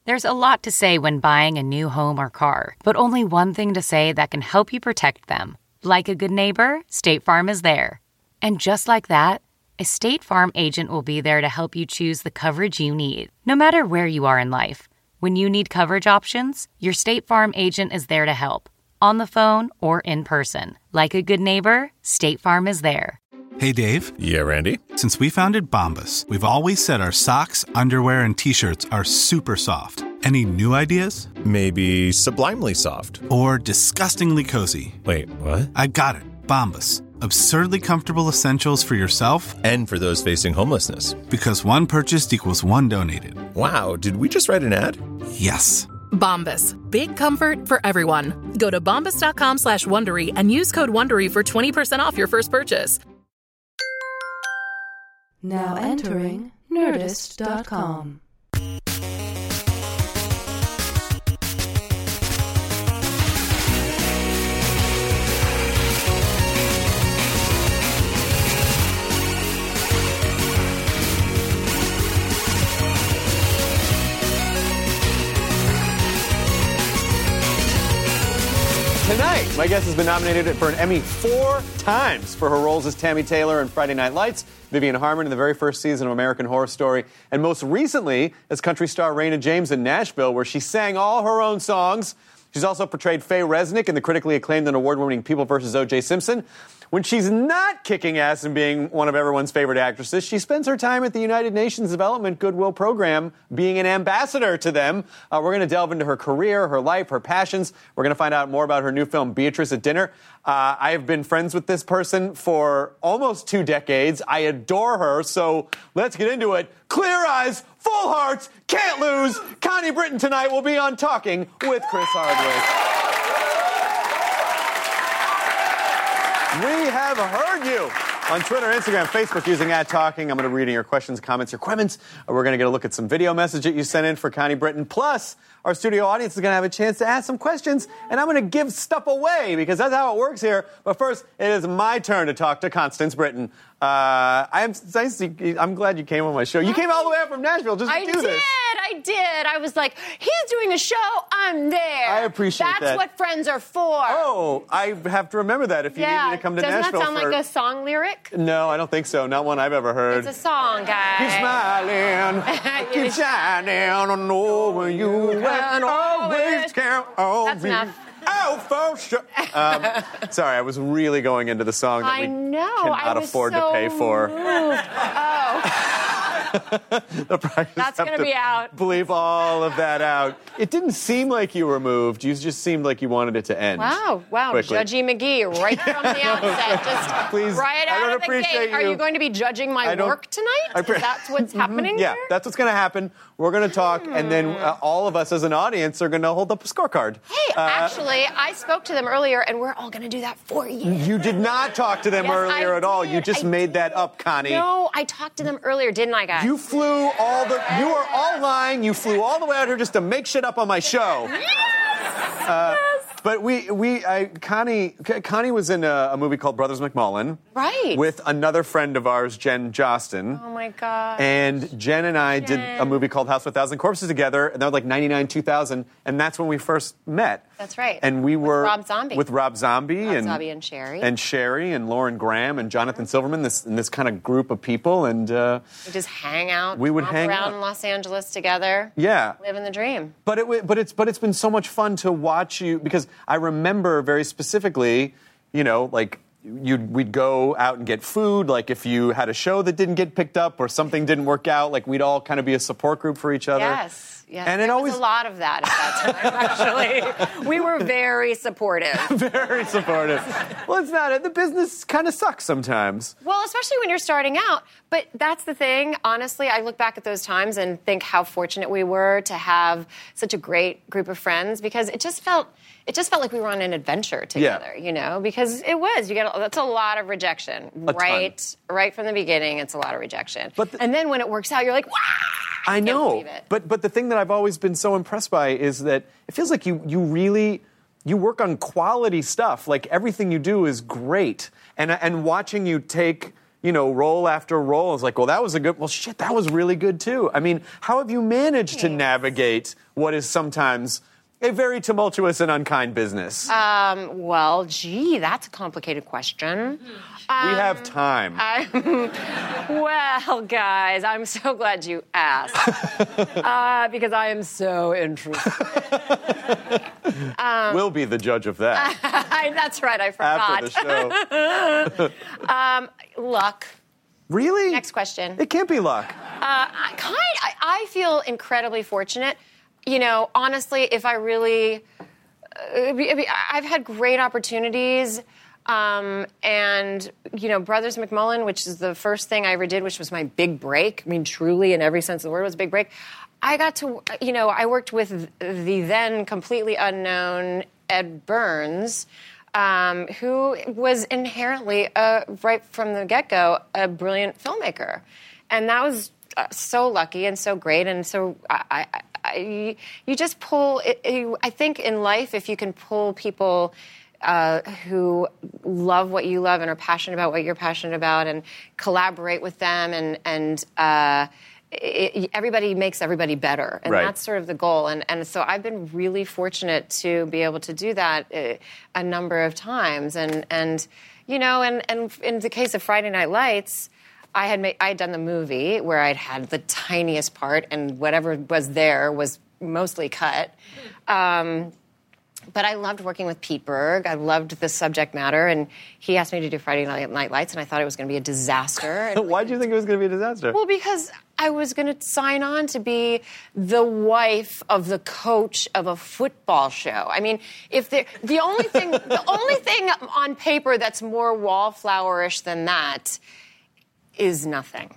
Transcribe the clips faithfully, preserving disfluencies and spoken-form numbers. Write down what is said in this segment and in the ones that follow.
There's a lot to say when buying a new home or car, but only one thing to say that can help you protect them. Like a good neighbor, State Farm is there. And just like that, a State Farm agent will be there to help you choose the coverage you need, no matter where you are in life. When you need coverage options, your State Farm agent is there to help, on the phone or in person. Like a good neighbor, State Farm is there. Hey, Dave. Yeah, Randy. Since we founded Bombas, we've always said our socks, underwear, and T-shirts are super soft. Any new ideas? Maybe sublimely soft. Or disgustingly cozy. Wait, what? I got it. Bombas. Absurdly comfortable essentials for yourself and for those facing homelessness. Because one purchased equals one donated. Wow, did we just write an ad? Yes. Bombas. Big comfort for everyone. Go to bombas.com slash Wondery and use code Wondery for twenty percent off your first purchase. Now entering Nerdist dot com. Tonight, my guest has been nominated for an Emmy four times for her roles as Tammy Taylor in Friday Night Lights, Vivian Harmon in the very first season of American Horror Story, and most recently as country star Raina James in Nashville, where she sang all her own songs. She's also portrayed Faye Resnick in the critically acclaimed and award-winning People versus O J Simpson. When she's not kicking ass and being one of everyone's favorite actresses, she spends her time at the United Nations Development Goodwill Program being an ambassador to them. Uh, we're going to delve into her career, her life, her passions. We're going to find out more about her new film, Beatrice at Dinner. Uh, I have been friends with this person for almost two decades. I adore her, so let's get into it. Clear eyes, full hearts, can't lose. Connie Britton tonight will be on Talking with Chris Hardwick. We have heard you on Twitter, Instagram, Facebook using at Talking. I'm going to be reading your questions, comments, your comments. We're going to get a look at some video message that you sent in for Connie Britton. Plus, our studio audience is going to have a chance to ask some questions, and I'm going to give stuff away because that's how it works here. But first, it is my turn to talk to Constance Britton. Uh, I'm nice to, I'm glad you came on my show. You came all the way up from Nashville just to I do did, this. I did. I was like, he's doing a show, I'm there. I appreciate That's that. That's what friends are for. Oh, I have to remember that if you yeah. need me to come to Doesn't Nashville. Doesn't that sound for... like a song lyric? No, I don't think so. Not one I've ever heard. It's a song, guys. Keep smiling, keep shining, I know where you and always count on That's me. enough. Oh, for sure. Um, sorry, I was really going into the song that I we know. cannot I was afford so to pay for. Moved. Oh. The price That's have gonna to be out. Bleep all of that out. It didn't seem like you were moved. You just seemed like you wanted it to end. Wow, wow, quickly. Judgy McGee, right from the outset, just Please, right I out don't of the appreciate gate. Are you. you going to be judging my I don't- work tonight? I pre- Is that what's happening Yeah, here? that's what's going to happen. We're going to talk, and then uh, all of us as an audience are going to hold up a scorecard. Hey, Uh, actually, I spoke to them earlier, and we're all going to do that for you. You did not talk to them Yes, earlier I at all. You did. just I made did. that up, Connie. No, I talked to them earlier, didn't I, guys? You flew all the. You are all lying. You flew all the way out here just to make shit up on my show. Yes! Uh, yes! But we, we, I, Connie, Connie was in a, a movie called Brothers McMullen. Right. With another friend of ours, Jen Jostin. Oh my God. And Jen and I Jen. did a movie called House with a Thousand Corpses together, and that was like ninety-nine, two thousand, and that's when we first met. That's right. And we With were Rob Zombie. with Rob Zombie Rob and Zombie and Sherry. and Sherry and Lauren Graham and Jonathan Silverman. This and this kind of group of people, and uh, We just hang out. We would romp hang around out. in Los Angeles together. yeah. Living the dream. But it, wa- but it's, but it's been so much fun to watch you because I remember very specifically, you know, like you'd we'd go out and get food. Like if you had a show that didn't get picked up or something didn't work out, like we'd all kind of be a support group for each other. Yes. Yes. And it there always was a lot of that at that time, actually. We were very supportive. very supportive. Well, it's not. The business kind of sucks sometimes. Well, especially when you're starting out. But that's the thing. Honestly, I look back at those times and think how fortunate we were to have such a great group of friends because it just felt it just felt like we were on an adventure together, Yeah. you know, because it was. You get that's a lot of rejection. A right ton. right from the beginning, it's a lot of rejection. But the- and then when it works out, you're like, wow! I can't know, believe it. but but the thing that I've always been so impressed by is that it feels like you you really you work on quality stuff. Like everything you do is great, and and watching you take you know, role after role. It's like, well, that was a good, well, shit, that was really good too. I mean, how have you managed to navigate what is sometimes a very tumultuous and unkind business? Um, well, gee, that's a complicated question. Um, we have time. I'm, well, guys, I'm so glad you asked. uh, because I am so interested. um, we'll be the judge of that. I, that's right, I forgot. After the show. um, luck. Really? Next question. It can't be luck. Uh, I, kind, I, I feel incredibly fortunate. You know, honestly, if I really... Uh, I've had great opportunities... Um, and, you know, Brothers McMullen, which is the first thing I ever did, which was my big break. I mean, truly, in every sense of the word, was a big break. I got to, you know, I worked with the then completely unknown Ed Burns, um, who was inherently, uh, right from the get-go, a brilliant filmmaker. And that was uh, so lucky and so great. And so I, I, I you just pull, it, it, I think in life, if you can pull people... Uh, who love what you love and are passionate about what you're passionate about and collaborate with them and, and uh, it, everybody makes everybody better. And right. that's sort of the goal. And, and so I've been really fortunate to be able to do that a, a number of times. And, and you know, and, and in the case of Friday Night Lights, I had made, I had done the movie where I'd had the tiniest part and whatever was there was mostly cut. Um But I loved working with Pete Berg. I loved the subject matter, and he asked me to do Friday Night Lights, and I thought it was going to be a disaster. Why did you think it was going to be a disaster? Well, because I was going to sign on to be the wife of the coach of a football show. I mean, if the the only thing the only thing on paper that's more wallflowerish than that is nothing.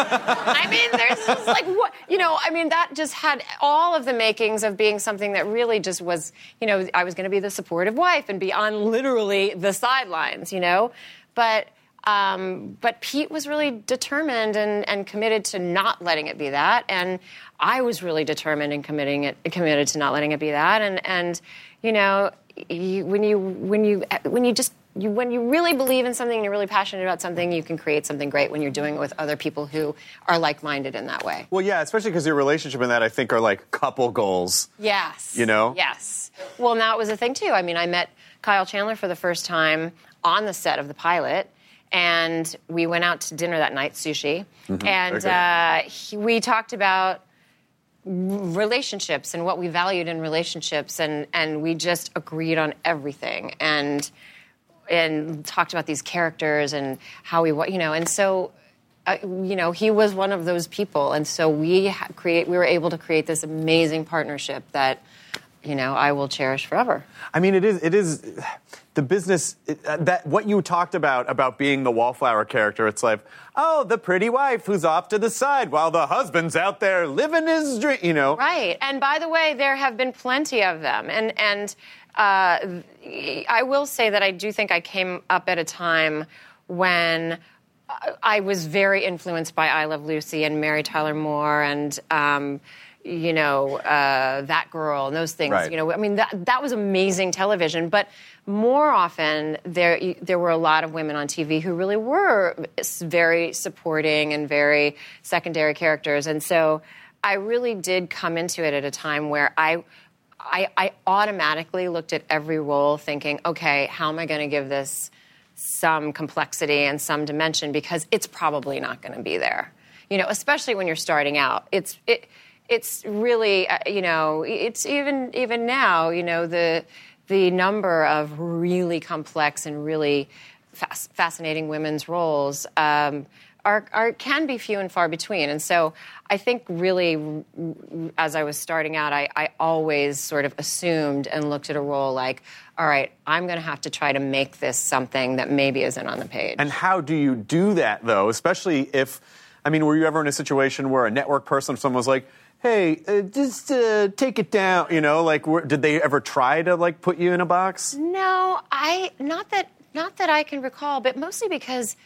I mean, there's just like, what, you know, I mean, that just had all of the makings of being something that really just was, you know, I was going to be the supportive wife and be on literally the sidelines, you know? But, um, but Pete was really determined and, and committed to not letting it be that. And I was really determined and committing it, committed to not letting it be that. And, and you know, you, when you, when you, when you just, You, when you really believe in something and you're really passionate about something, you can create something great when you're doing it with other people who are like-minded in that way. Well, yeah, especially because your relationship and that, I think, are like couple goals. Yes. You know? Yes. Well, now it was a thing, too. I mean, I met Kyle Chandler for the first time on the set of the pilot, and we went out to dinner that night, sushi, mm-hmm. and okay. uh, he, we talked about relationships and what we valued in relationships, and, and we just agreed on everything. And... and talked about these characters and how we, you know, and so, uh, you know, he was one of those people, and so we ha- create, we were able to create this amazing partnership that, you know, I will cherish forever. I mean, it is, it is, the business, it, uh, that, what you talked about, about being the wallflower character, it's like, oh, the pretty wife who's off to the side while the husband's out there living his dream, you know. Right, and by the way, there have been plenty of them, and, and, Uh, I will say that I do think I came up at a time when I was very influenced by I Love Lucy and Mary Tyler Moore and, um, you know, uh, That Girl and those things. Right. You know, I mean, that that was amazing television. But more often, there there were a lot of women on T V who really were very supporting and very secondary characters. And so I really did come into it at a time where I... I, I automatically looked at every role thinking, okay, how am I going to give this some complexity and some dimension, because it's probably not going to be there. You know, especially when you're starting out. It's it it's really, uh, you know, it's even even now, you know, the the number of really complex and really fas- fascinating women's roles um, are, are can be few and far between. And so I think really, as I was starting out, I, I always sort of assumed and looked at a role like, all right, I'm going to have to try to make this something that maybe isn't on the page. And how do you do that, though? Especially if, I mean, were you ever in a situation where a network person, someone was like, hey, uh, just uh, take it down, you know? Like, were, did they ever try to, like, put you in a box? No, I, not that, not that I can recall, but mostly because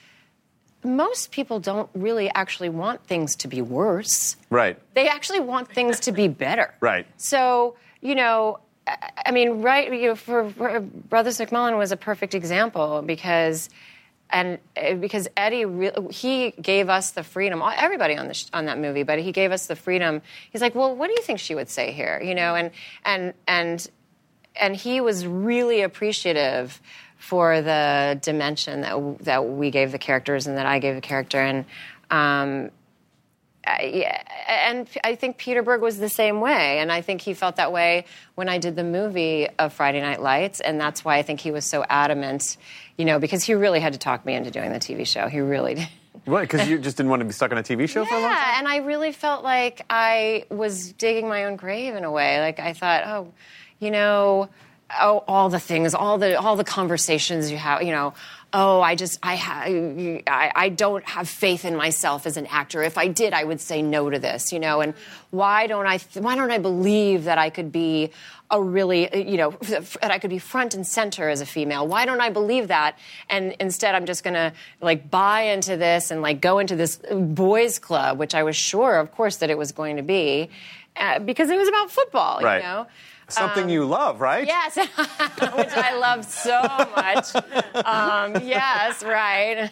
most people don't really actually want things to be worse. Right. They actually want things to be better. Right. So, you know, I mean, right, you know, for, for Brothers McMullen was a perfect example, because and uh, because Eddie, re- he gave us the freedom, everybody on the sh- on that movie, but he gave us the freedom. He's like, well, what do you think she would say here? You know, and and and and he was really appreciative for the dimension that that we gave the characters and that I gave the character, and um, I, and I think Peter Berg was the same way, and I think he felt that way when I did the movie of Friday Night Lights, and that's why I think he was so adamant, you know, because he really had to talk me into doing the T V show. He really did. What? Because you just didn't want to be stuck on a T V show yeah, for a long time? Yeah, and I really felt like I was digging my own grave in a way. Like I thought, oh, you know, oh, all the things, all the all the conversations you have, you know. Oh, I just, I, ha- I, I don't have faith in myself as an actor. If I did, I would say no to this, you know. And why don't I, th- why don't I believe that I could be a really, you know, that I could be front and center as a female? Why don't I believe that? And instead, I'm just gonna like buy into this and like go into this boys' club, which I was sure, of course, that it was going to be, uh, because it was about football, right. you know. Something um, you love, right? Yes, which I love so much. Um, yes, right.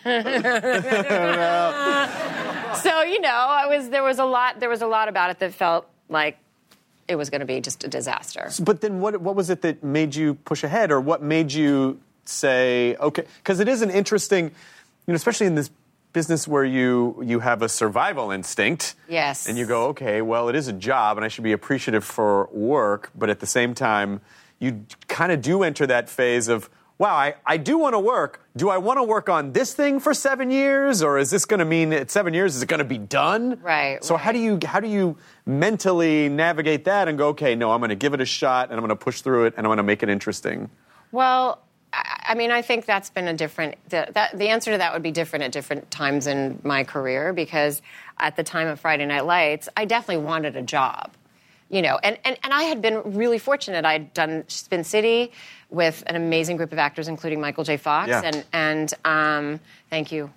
So you know, I was there was a lot there was a lot about it that felt like it was going to be just a disaster. But then, what what was it that made you push ahead, or what made you say okay? Because it is an interesting, you know, especially in this business where you you have a survival instinct. Yes. And you go, okay, well, it is a job, and I should be appreciative for work, but at the same time, you kind of do enter that phase of, wow, I, I do want to work. Do I want to work on this thing for seven years, or is this going to mean at seven years is it going to be done? Right. So right. how do you how do you mentally navigate that and go, okay, no, I'm going to give it a shot, and I'm going to push through it, and I'm going to make it interesting? Well, I mean, I think that's been a different, the, that, the answer to that would be different at different times in my career, because at the time of Friday Night Lights, I definitely wanted a job, you know, and, and, and I had been really fortunate. I'd done Spin City with an amazing group of actors, including Michael J. Fox, yeah. and, and um, thank you.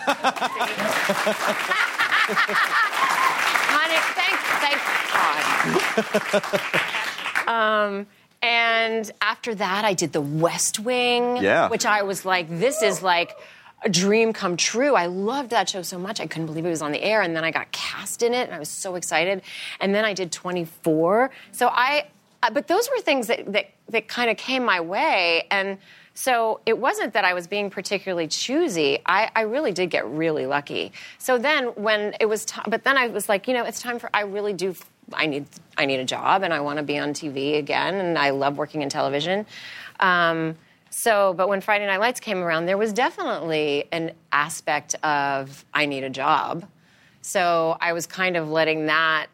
Honey, thank, thank God. um, And after that, I did The West Wing, yeah. which I was like, this is like a dream come true. I loved that show so much. I couldn't believe it was on the air. And then I got cast in it, and I was so excited. And then I did twenty-four. So I, but those were things that, that, that kind of came my way. And so it wasn't that I was being particularly choosy. I, I really did get really lucky. So then when it was time, but then I was like, you know, it's time for, I really do I need I need a job, and I want to be on T V again, and I love working in television. Um, so, but when Friday Night Lights came around, there was definitely an aspect of I need a job. So I was kind of letting that.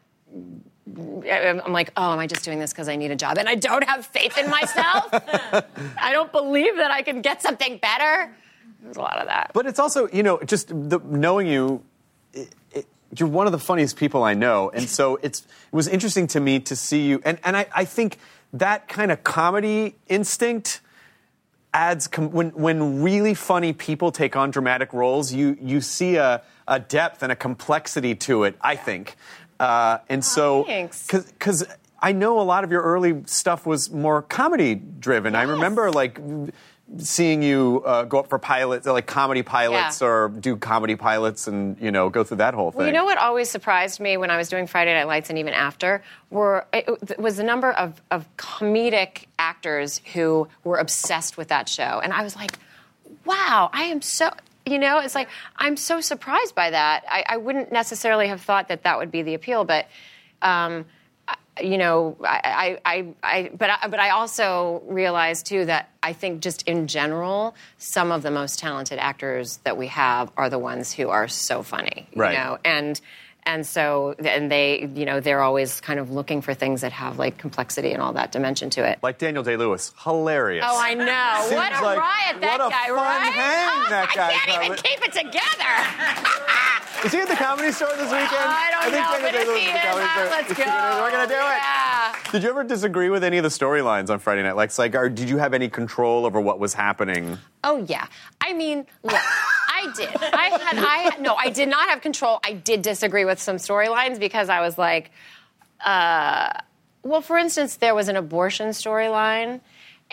I'm like, oh, am I just doing this because I need a job, and I don't have faith in myself? I don't believe that I can get something better. There's a lot of that. But it's also, you know, just the, knowing you. It, it, You're one of the funniest people I know, and so it's it was interesting to me to see you, and, and I, I think that kind of comedy instinct adds com- when when really funny people take on dramatic roles, you you see a, a depth and a complexity to it, I think, uh, and oh, so thanks. because I know a lot of your early stuff was more comedy driven. Yes. I remember like. Seeing you uh, go up for pilots, like comedy pilots, yeah. or do comedy pilots, and you know, go through that whole thing. Well, you know what always surprised me when I was doing Friday Night Lights, and even after, were it, it was the number of, of comedic actors who were obsessed with that show, and I was like, wow, I am so. You know, it's like I'm so surprised by that. I, I wouldn't necessarily have thought that that would be the appeal, but. Um, You know, I, I, I, but I, but I also realized too that I think just in general, some of the most talented actors that we have are the ones who are so funny, you right. know, and and so and they, you know, they're always kind of looking for things that have like complexity and all that dimension to it. Like Daniel Day-Lewis, hilarious. Oh, I know. Seems What a like, riot that what a guy, fun right? Hang oh, that guy I can't even probably. keep it together. Is he at the Comedy Store this weekend? I don't I think know, Daniel but if Day-Lewis he is at the is, Comedy uh, Store. let's go. We're gonna do it. Yeah. Did you ever disagree with any of the storylines on Friday Night Lights? Like, or did you have any control over what was happening? Oh yeah. I mean, look, I did. I had. I had, no. I did not have control. I did disagree with some storylines because I was like, uh, well, for instance, there was an abortion storyline.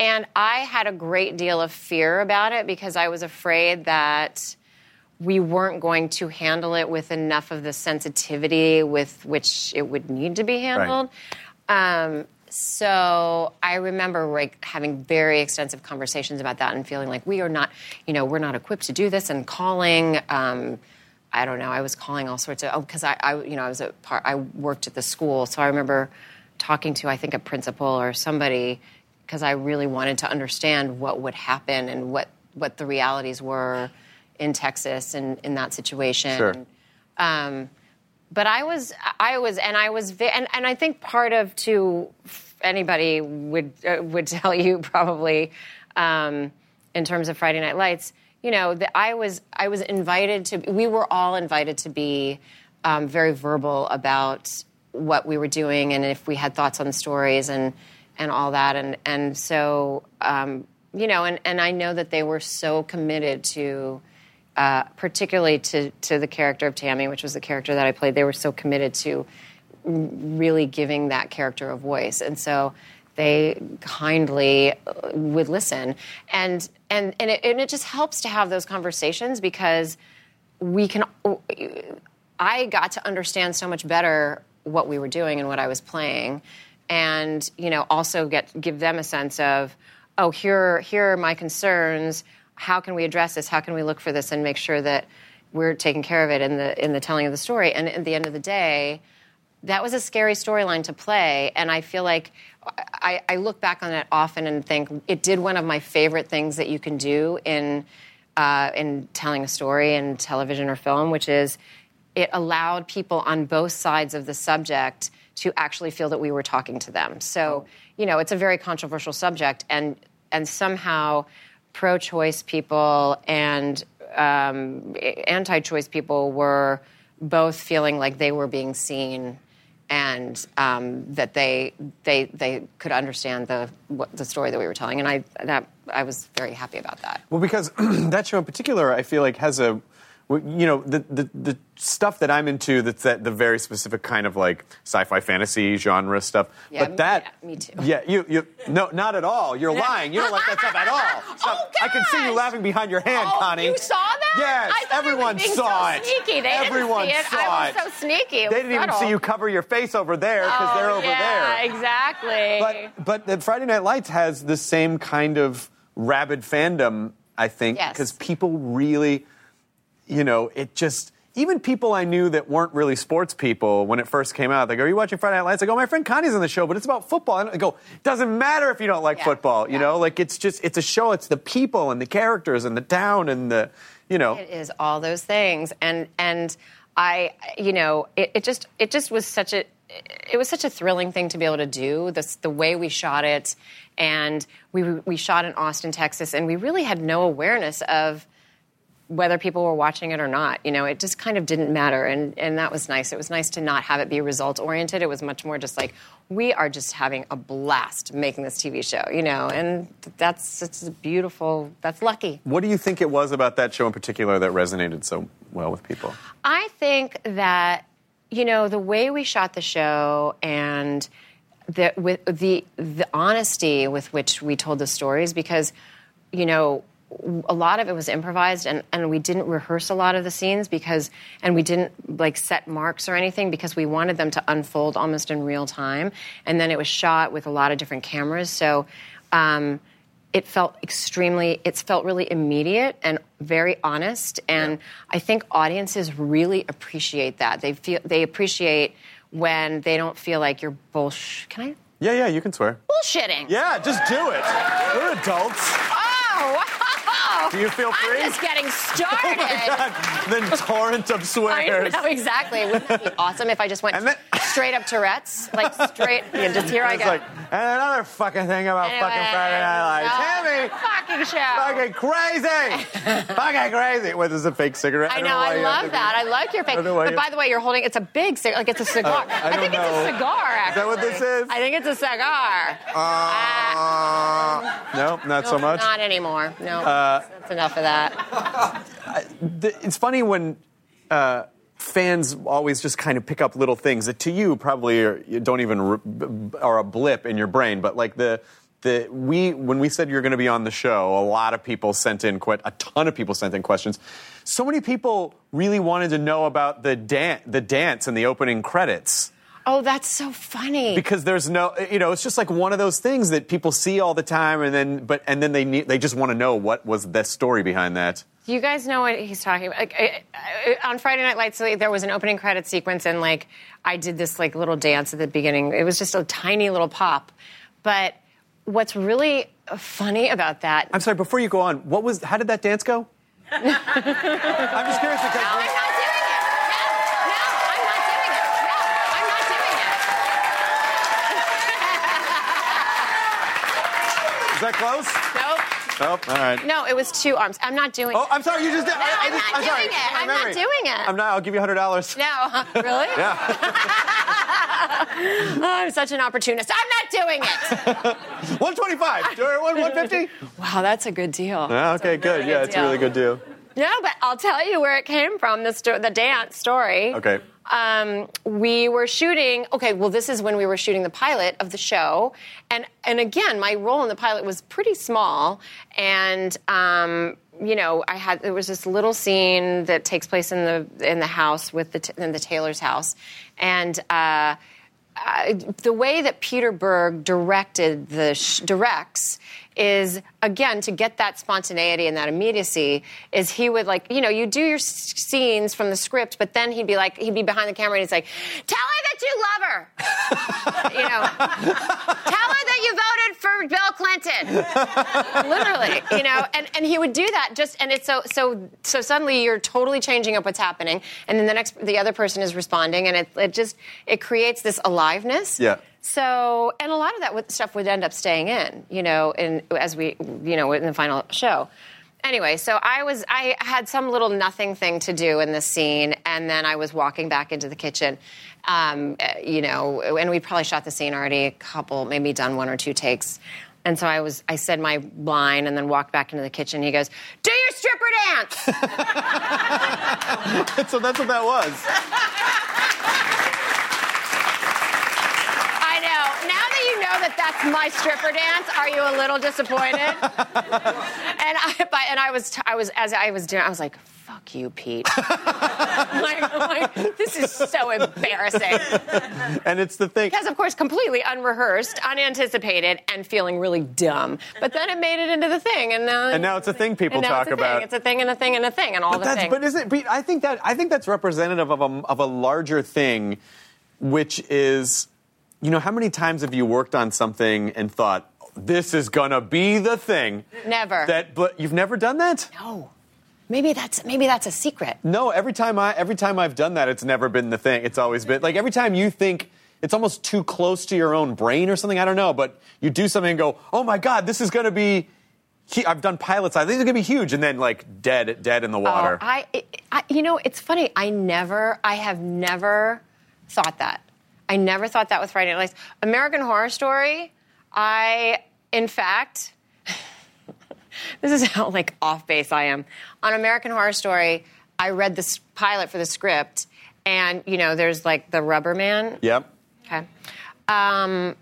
And I had a great deal of fear about it because I was afraid that we weren't going to handle it with enough of the sensitivity with which it would need to be handled. Right. Um, so I remember like having very extensive conversations about that and feeling like we are not, you know, we're not equipped to do this, and calling. Um, I don't know. I was calling all sorts of, oh, because I, I, you know, I was a part, I worked at the school, so I remember talking to, I think, a principal or somebody, because I really wanted to understand what would happen and what, what the realities were in Texas and in that situation. Sure. Um, but I was, I was, and I was, and, and I think part of too, anybody would uh, would tell you probably, um, in terms of Friday Night Lights. You know, that I was I was invited to. We were all invited to be um, very verbal about what we were doing and if we had thoughts on the stories and and all that. And and so um, you know, and, and I know that they were so committed to, uh, particularly to to the character of Tammy, which was the character that I played. They were so committed to really giving that character a voice, and so they kindly would listen. And and and it, and it just helps to have those conversations because we can. I got to understand so much better what we were doing and what I was playing, and you know, also get give them a sense of, oh, here here are my concerns. How can we address this? How can we look for this and make sure that we're taking care of it in the in the telling of the story? And at the end of the day, that was a scary storyline to play, and I feel like I, I look back on it often and think it did one of my favorite things that you can do in uh, in telling a story in television or film, which is it allowed people on both sides of the subject to actually feel that we were talking to them. So, you know, it's a very controversial subject, and and somehow pro-choice people and um, anti-choice people were both feeling like they were being seen and um, that they they they could understand the what, the story that we were telling, and I that I was very happy about that. Well, because that show in particular, I feel like has a, you know, the the, the stuff that I'm into, that's that the very specific kind of like sci-fi fantasy genre stuff. Yeah, but that, yeah, me too. Yeah, you you no, not at all. You're lying. You don't like that stuff at all. Stop. Oh, I can see you laughing behind your hand, oh, Connie. You saw that? Yes, I everyone being saw so it. Sneaky. They everyone didn't see it. saw I it. was so sneaky. It They was didn't even subtle. see you cover your face over there because oh, they're over yeah, there. Exactly. But but the Friday Night Lights has the same kind of rabid fandom, I think, Yes. because people really, you know, it just. Even people I knew that weren't really sports people, when it first came out, they go, "Are you watching Friday Night Lights?" I go, "My friend Connie's on the show, but it's about football." And I go, "It doesn't matter if you don't like Yeah. football, you Yeah. know? Like, it's just, it's a show. It's the people and the characters and the town and the, you know." It is all those things, and and I, you know, it, it just it just was such a it was such a thrilling thing to be able to do. This the way we shot it, and we we shot in Austin, Texas, and we really had no awareness of whether people were watching it or not. You know, it just kind of didn't matter, and and that was nice. It was nice to not have it be result oriented. It was much more just like, we are just having a blast making this T V show, you know, and that's it's a beautiful. That's lucky. What do you think it was about that show in particular that resonated so well with people? I think that, you know, the way we shot the show and the with the the honesty with which we told the stories, because, you know, a lot of it was improvised, and, and we didn't rehearse a lot of the scenes because, and we didn't like set marks or anything because we wanted them to unfold almost in real time. And then it was shot with a lot of different cameras. So um, it felt extremely, it felt really immediate and very honest. And yeah. I think audiences really appreciate that. They feel, they appreciate when they don't feel like you're bullsh. Can I? Yeah, yeah, you can swear. Bullshitting. Yeah, just do it. We're adults. Oh, wow. Do you feel free? I'm just getting started. Oh my God. The torrent of swears. I know, exactly. Wouldn't that be awesome if I just went then, straight up Tourette's? Like, straight, yeah, just here I go. Like, and another fucking thing about anyway, fucking Friday Night Lights. No, Tammy! fucking show. Fucking crazy! Fucking crazy. What, is a fake cigarette? I, I know, know I love that. I like your fake. But by the way, you're holding, it's a big cigar, like it's a cigar. Uh, I, I think know. it's a cigar, actually. Is that what this is? I think it's a cigar. Uh, uh, no, not no, so much? Not anymore. No, uh, that's, that's enough of that. It's funny when uh, fans always just kind of pick up little things that to you probably are, you don't even re- are a blip in your brain, but like the the we when we said you're going to be on the show, a lot of people sent in que- a ton of people sent in questions. So many people really wanted to know about the dan- the dance and the opening credits. Oh, that's so funny. Because there's no, you know, it's just like one of those things that people see all the time, and then but and then they need, they just want to know what was the story behind that. You guys know what he's talking about. Like, I, I, on Friday Night Lights, there was an opening credit sequence, and like I did this like little dance at the beginning. It was just a tiny little pop. But what's really funny about that? I'm sorry. Before you go on, what was? How did that dance go? I'm just curious because. No, I'm not doing it. No, no, I'm not doing it. No, I'm not doing it. Is that close? Nope. Oh, all right. No, it was two arms. I'm not doing Oh, it. I'm sorry. You just did. No, I, I I'm just, not I'm sorry. doing it. My I'm not memory. doing it. I'm not. I'll give you one hundred dollars. No, really? Yeah. Oh, I'm such an opportunist. I'm not doing it. one twenty-five. Do you want one fifty? Wow, that's a good deal. Yeah, okay, That's a really good. Yeah, it's a really good deal. No, but I'll tell you where it came from, the, sto- the dance story. Okay. Um, we were shooting, okay, well, this is when we were shooting the pilot of the show. And, and again, my role in the pilot was pretty small. And, um, you know, I had, there was this little scene that takes place in the, in the house with the, t- in the Taylor's house. And, uh, Uh, the way that Peter Berg directed the sh- directs is, again, to get that spontaneity and that immediacy, is he would, like, you know, you do your s- scenes from the script, but then he'd be like, he'd be behind the camera and he's like, tell her that you love her. You know, tell her that you voted for Bill Clinton. Literally, you know, and, and he would do that just, and it's so, so, so suddenly you're totally changing up what's happening, and then the next, the other person is responding, and it, it just, it creates this aliveness. Yeah. So, and a lot of that would, stuff would end up staying in, you know, in, as we, you know, in the final show. Anyway, so I was, I had some little nothing thing to do in this scene, and then I was walking back into the kitchen, um, you know, and we probably shot the scene already a couple, maybe done one or two takes. And so I was, I said my line and then walked back into the kitchen. He goes, do your stripper dance! So that's what that was. I know. Now that you know that that's my stripper dance, are you a little disappointed? and I, but, and I was, t- I was, as I was doing, I was like, fuck you, Pete. like, like, this is so embarrassing. And it's the thing. Because, of course, completely unrehearsed, unanticipated, and feeling really dumb. But then it made it into the thing, and now, And now it's a thing people and now talk it's a about. Thing. It's a thing and a thing and a thing and all But the that's, things. but is it? But I think that I think that's representative of a of a larger thing, which is, you know, how many times have you worked on something and thought, this is gonna be the thing? Never. That, but you've never done that? No. Maybe that's maybe that's a secret. No. Every time I every time I've done that, it's never been the thing. It's always been like every time you think it's almost too close to your own brain or something. I don't know, but you do something and go, oh my God, this is gonna be. I've done pilots. I think it's gonna be huge, and then like dead, dead in the water. Oh, I, I, you know, it's funny. I never, I have never thought that. I never thought that with Friday Night Lights. American Horror Story, I, in fact, this is how like off base I am. On American Horror Story, I read the pilot for the script, and you know, there's like the rubber man. Yep. Okay. Um,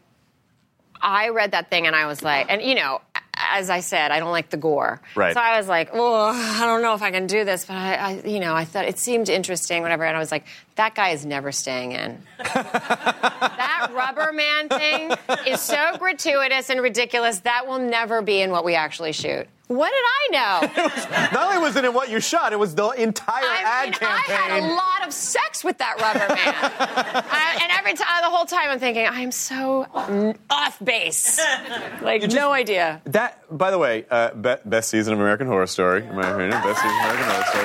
I read that thing and I was like, and you know, as I said, I don't like the gore. Right. So I was like, oh, I don't know if I can do this, but I, I, you know, I thought it seemed interesting, whatever. And I was like, that guy is never staying in. That rubber man thing is so gratuitous and ridiculous. That will never be in what we actually shoot. What did I know? Not only was it in what you shot, it was the entire I ad mean, campaign. I had a lot of sex with that rubber man. I, and every time, the whole time, I'm thinking, I am so off base. Like, just- no idea. That, by the way, uh, be- best season of American Horror Story. In my opinion, best season of American Horror Story.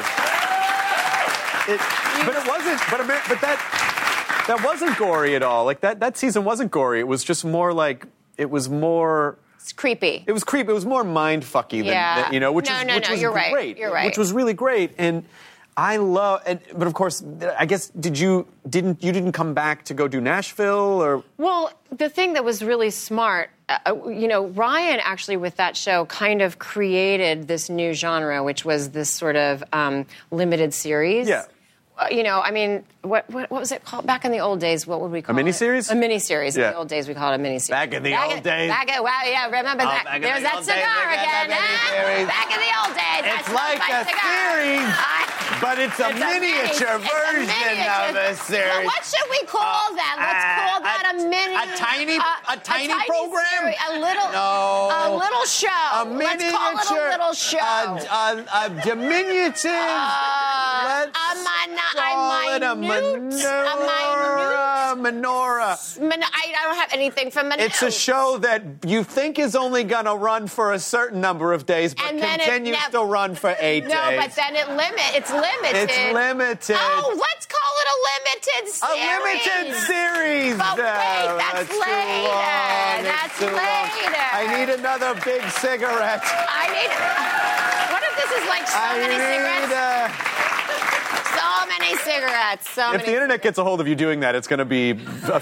It, but it wasn't. But Amer- but that that wasn't gory at all. Like that that season wasn't gory. It was just more like it was more. It's creepy. It was creepy. It was more mind fucky than, Yeah. than you know, which No, is no, which no, was you're right. great. You're right. Which was really great, and I love. And, but of course, I guess did you didn't you didn't come back to go do Nashville or? Well, the thing that was really smart, uh, you know, Ryan actually with that show kind of created this new genre, which was this sort of um, limited series. Yeah. uh, you know, I mean, what, what what was it called back in the old days? What would we call A it? miniseries? A miniseries. Yeah. In the old days, we called it a miniseries. Back in the back old in, days. Back in, wow, yeah, remember Oh, that? back in There's the that old days, cigar we got again. that huh? miniseries. Back in the old days. I It's smoked like my a cigar. series, I- but it's a It's a miniature mini- it's a version miniature- of a series. Well, what should we call that? Let's Uh, call that a, a- mini. a tiny- uh, a tiny program? series, a little. No. A little show. A Let's miniature. call it a little show. A, a, a diminutive. Uh, Let's a min- a call it a minute. A menorah. Menorah. Min- I, I don't have anything from minute. It's a show that you think is only going to run for a certain number of days, but And then it continues nev- to run for eight No, days. but then it limit. It's limited. It's limited. Oh, let's call it a limited A series. limited series. But wait, No, that's too later. long. It's That's too long. later. I need another big cigarette. I need. What if this is like so I many need. cigarettes? Uh, So many cigarettes. So if many. the internet gets a hold of you doing that, it's going to be. I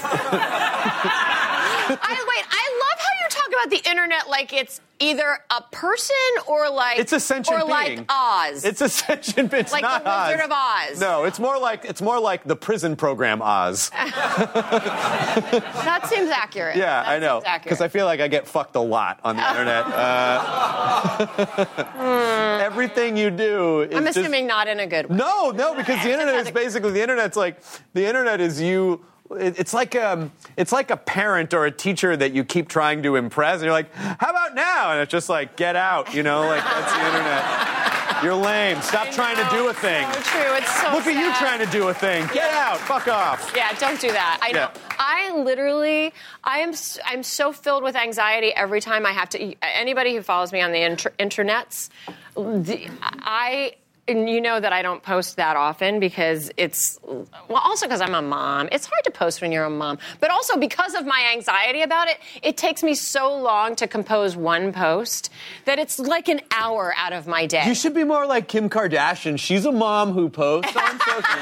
wait. I love how you talk about the internet like it's either a person or like It's a sentient or being. like Oz. It's a sentient. It's Like not the Wizard Oz. of Oz. No, it's more like it's more like the prison program Oz. That seems accurate. Yeah, That I know. seems accurate. Because I feel like I get fucked a lot on the internet. Uh, everything you do is I'm just- assuming not in a good way. No, no, because the internet is basically the internet's like the internet is you. it- It's like um, it's like a parent or a teacher that you keep trying to impress, and you're like, "How about now?" And it's just like, "Get out," you know, like that's the internet. You're lame. Stop trying to do a thing. So true. It's so Look at you sad. trying to do a thing. Get out. Fuck off. Yeah, don't do that. I know. Yeah. I literally, I am, s- I'm so filled with anxiety every time I have to. Anybody who follows me on the inter- internets, the, I. And you know that I don't post that often because it's, well, also because I'm a mom. It's hard to post when you're a mom. But also because of my anxiety about it, it takes me so long to compose one post that it's like an hour out of my day. You should be more like Kim Kardashian. She's a mom who posts on social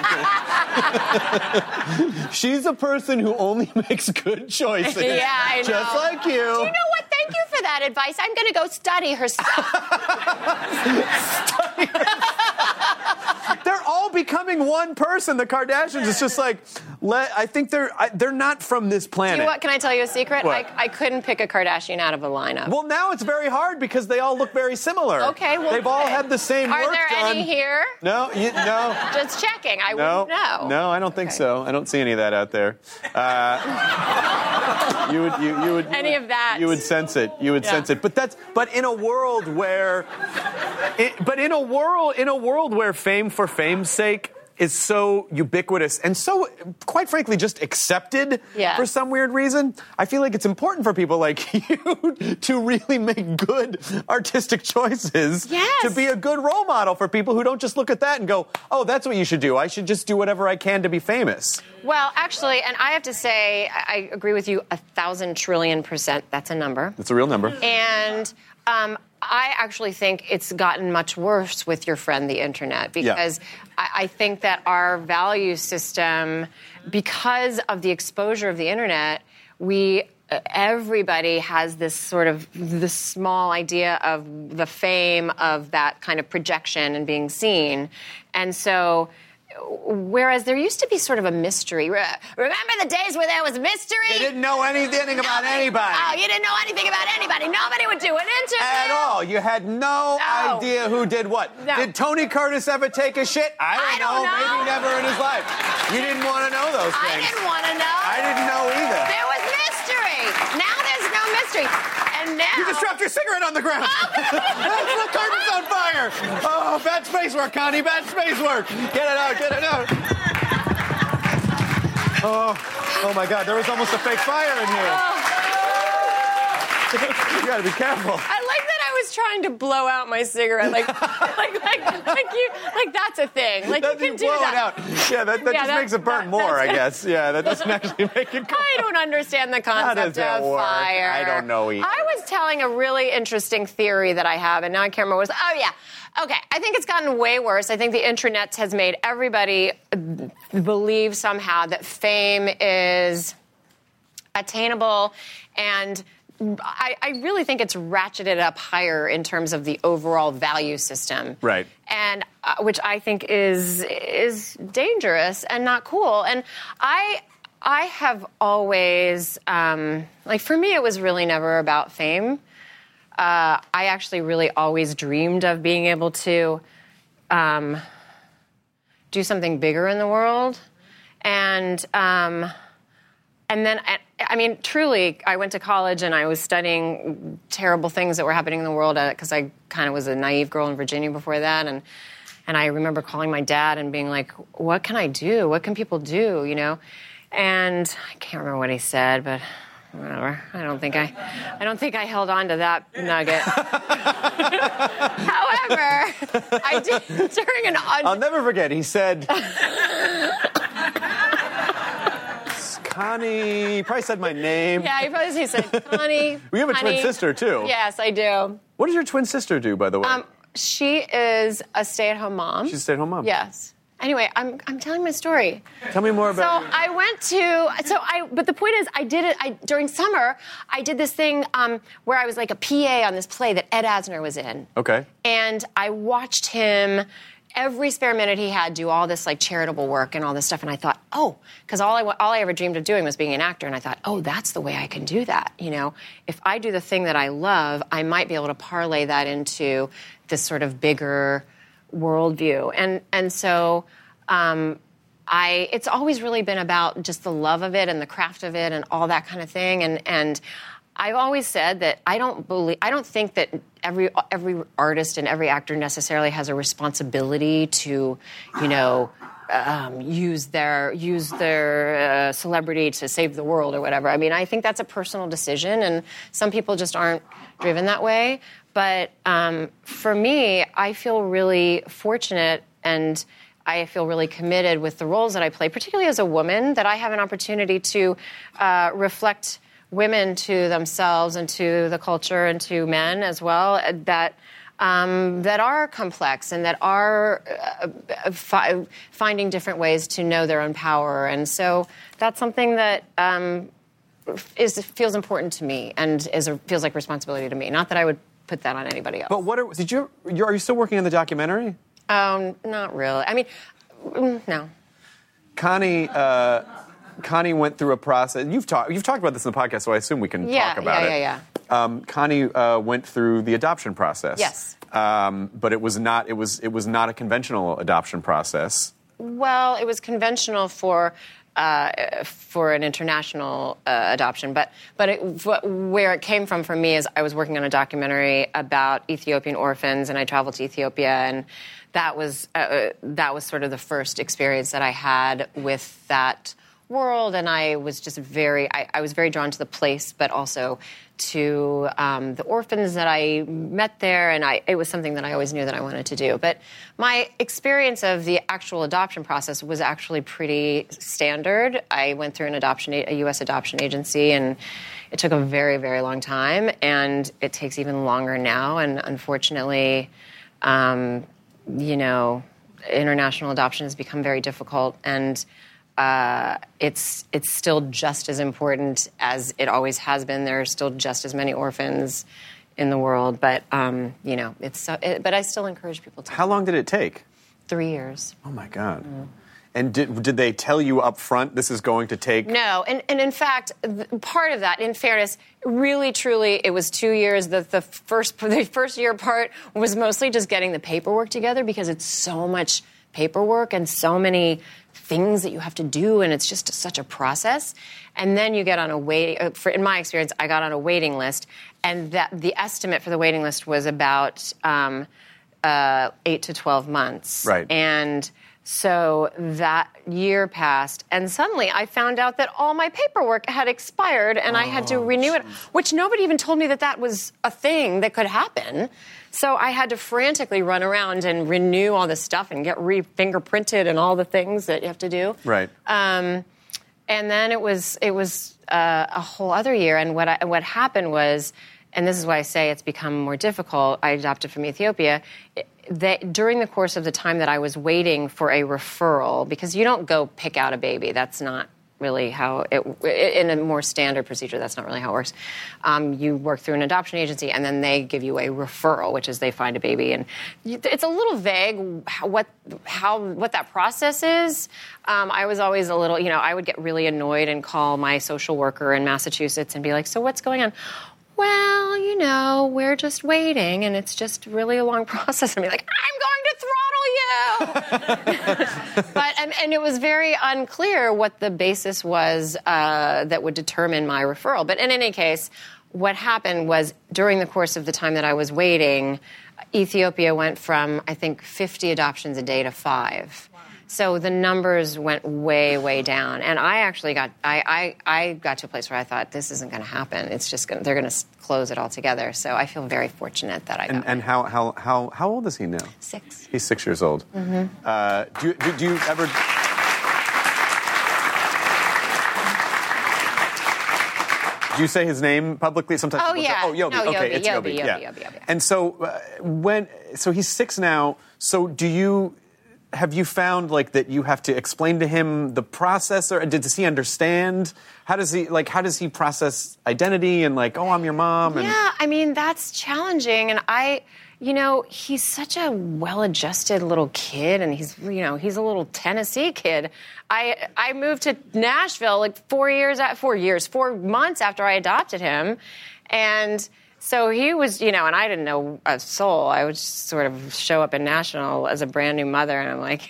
media. She's a person who only makes good choices. Yeah, I know. Just like you. Do you know what? Thank you for that advice. I'm going to go study her stuff. They're all becoming one person. The Kardashians. It's just like, let, I think they're I, they're not from this planet. You know what? Can I tell you a secret? What? I, I couldn't pick a Kardashian out of a lineup. Well, now it's very hard because they all look very similar. Okay, well, they've all good. had the same Are work there done. any here? No, you, no. Just checking. I No, wouldn't know. no, I don't think Okay. so. I don't see any of that out there. Uh, you would, you, you would, Any of that. You would sense it. You would Yeah. sense it. But that's, but in a world where, it, but in a world, in a world where fame for fame's sake is so ubiquitous and so, quite frankly, just accepted Yeah. for some weird reason, I feel like it's important for people like you to really make good artistic choices. Yes. To be a good role model for people who don't just look at that and go, oh, that's what you should do. I should just do whatever I can to be famous. Well, actually, and I have to say, I I agree with you a thousand trillion percent. That's a number. That's a real number. And um, I actually think it's gotten much worse with your friend, the internet, because I, I think that our value system, because of the exposure of the internet, we everybody has this sort of this small idea of the fame of that kind of projection and being seen, and so. Whereas there used to be sort of a mystery. Re- Remember the days where there was mystery? You didn't know anything about Nobody- anybody. Oh, you didn't know anything about anybody. Nobody would do an interview. At all. You had no, No. idea who did what. No. Did Tony Curtis ever take a shit? I don't, I don't know. Maybe never in his life. You didn't want to know those I things. didn't want to know. I didn't know either. There was mystery. Now there's no mystery. And now... You just dropped your cigarette on the ground. The curtain's on fire. Oh, bad space work, Connie. Bad space work. Get it out. Get it out. Oh, oh my God. There was almost a fake fire in here. You got to be careful. I like that I was trying to blow out my cigarette. Like, like, like, like you, like that's a thing. Like That you can you do blow that. it out. Yeah, that, that Yeah, just that- makes it burn that- more, I that's- guess. Yeah, that doesn't actually make it go. I don't understand the How does concept that of work? fire. I don't know either. I was telling a really interesting theory that I have, and now I can't remember what it was. Oh, yeah. Okay, I think it's gotten way worse. I think the internet has made everybody believe somehow that fame is attainable and I, I really think it's ratcheted up higher in terms of the overall value system. Right. And uh, which I think is is dangerous and not cool. And I I have always, um, like for me, it was really never about fame. Uh, I actually really always dreamed of being able to um, do something bigger in the world. And um, and then, I, I mean, truly, I went to college and I was studying terrible things that were happening in the world because I kind of was a naive girl in Virginia before that. And and I remember calling my dad and being like, what can I do? What can people do, you know? And I can't remember what he said, but whatever. I don't think I, I don't think I held on to that nugget. However, I did during an. Un- I'll never forget. He said, "Connie." He probably said my name. Yeah, he probably he said, "Connie." We have a honey. twin sister too. Yes, I do. What does your twin sister do, by the way? Um, she is a stay-at-home mom. She's a stay-at-home mom. Yes. Anyway, I'm I'm telling my story. Tell me more about. So I went to so I but the point is I did it I during summer I did this thing um, where I was like a P A on this play that Ed Asner was in. Okay. And I watched him every spare minute he had do all this like charitable work and all this stuff, and I thought, oh, because all I all I ever dreamed of doing was being an actor, and I thought, oh, that's the way I can do that. You know, if I do the thing that I love, I might be able to parlay that into this sort of bigger worldview. And and so um, I it's always really been about just the love of it and the craft of it and all that kind of thing. And and I've always said that I don't believe I don't think that every every artist and every actor necessarily has a responsibility to, you know, um, use their use their uh, celebrity to save the world or whatever. I mean, I think that's a personal decision, and some people just aren't driven that way. But um, for me, I feel really fortunate, and I feel really committed with the roles that I play, particularly as a woman, that I have an opportunity to uh, reflect women to themselves and to the culture and to men as well, that um, that are complex and that are uh, fi- finding different ways to know their own power. And so that's something that um, is feels important to me and is a, feels like responsibility to me. Not that I would put that on anybody else. But what are, did you? You're, are you still working on the documentary? Um, not really. I mean, mm, no. Connie, uh, Connie went through a process. You've talked. You've talked about this in the podcast, so I assume we can yeah, talk about yeah, it. Yeah, yeah, yeah. Um, Connie uh, went through the adoption process. Yes. Um, but it was not. It was. It was not a conventional adoption process. Well, it was conventional for. Uh, for an international uh, adoption, but but it, where it came from for me is I was working on a documentary about Ethiopian orphans, and I traveled to Ethiopia, and that was uh, that was sort of the first experience that I had with that world, and I was just very I, I was very drawn to the place, but also to um, the orphans that I met there, and I, it was something that I always knew that I wanted to do. But my experience of the actual adoption process was actually pretty standard. I went through an adoption, a U S adoption agency, and it took a very, very long time, and it takes even longer now. And unfortunately, um, you know, international adoption has become very difficult, and Uh, it's it's still just as important as it always has been. There are still just as many orphans in the world, but um, you know, it's so, it, but I still encourage people to. How long did it take? Three years. Oh my God! Mm. And did did they tell you up front this is going to take? No, and and in fact, part of that, in fairness, really truly, it was two years. The the first the first year part was mostly just getting the paperwork together because it's so much paperwork and so many things that you have to do, and it's just such a process. And then you get on a wait. For, in my experience, I got on a waiting list, and that the estimate for the waiting list was about um, uh, eight to twelve months. Right. And so that year passed, and suddenly I found out that all my paperwork had expired, and oh, I had to renew it, which nobody even told me that that was a thing that could happen. So I had to frantically run around and renew all this stuff and get re-fingerprinted and all the things that you have to do. Right. Um, and then it was it was uh, a whole other year. And what I, what happened was, and this is why I say it's become more difficult. I adopted from Ethiopia. That during the course of the time that I was waiting for a referral, because you don't go pick out a baby. That's not really how it, in a more standard procedure, that's not really how it works. Um, you work through an adoption agency, and then they give you a referral, which is they find a baby. And you, it's a little vague how, what how what that process is. Um, I was always a little, you know, I would get really annoyed and call my social worker in Massachusetts and be like, so what's going on? Well, you know, we're just waiting, and it's just really a long process. And be like, I'm going to throttle you. but and, and it was very unclear what the basis was uh, that would determine my referral. But in any case, what happened was during the course of the time that I was waiting, Ethiopia went from, I think, fifty adoptions a day to five. So the numbers went way, way down, and I actually got I, I, I got to a place where I thought this isn't going to happen. It's just gonna, they're going to close it altogether. So I feel very fortunate that I got. And, and how how how how old is he now? Six. He's six years old. Mm-hmm. Uh, do, you, do, do you ever? Do you say his name publicly? Sometimes. Oh yeah. Oh Yobi. No, okay, Yobi, it's Yobi, Yobi. Yobi, Yeah. Yobi, Yobi, Yobi. And so uh, when so he's six now. So do you? Have you found like that you have to explain to him the process, or does he understand? How does he like? How does he process identity and like, oh, I'm your mom? And... Yeah, I mean that's challenging, and I, you know, he's such a well-adjusted little kid, and he's, you know, he's a little Tennessee kid. I I moved to Nashville like four years at four years, four months after I adopted him, and. So he was, you know, and I didn't know a soul. I would just sort of show up in National as a brand new mother, and I'm like,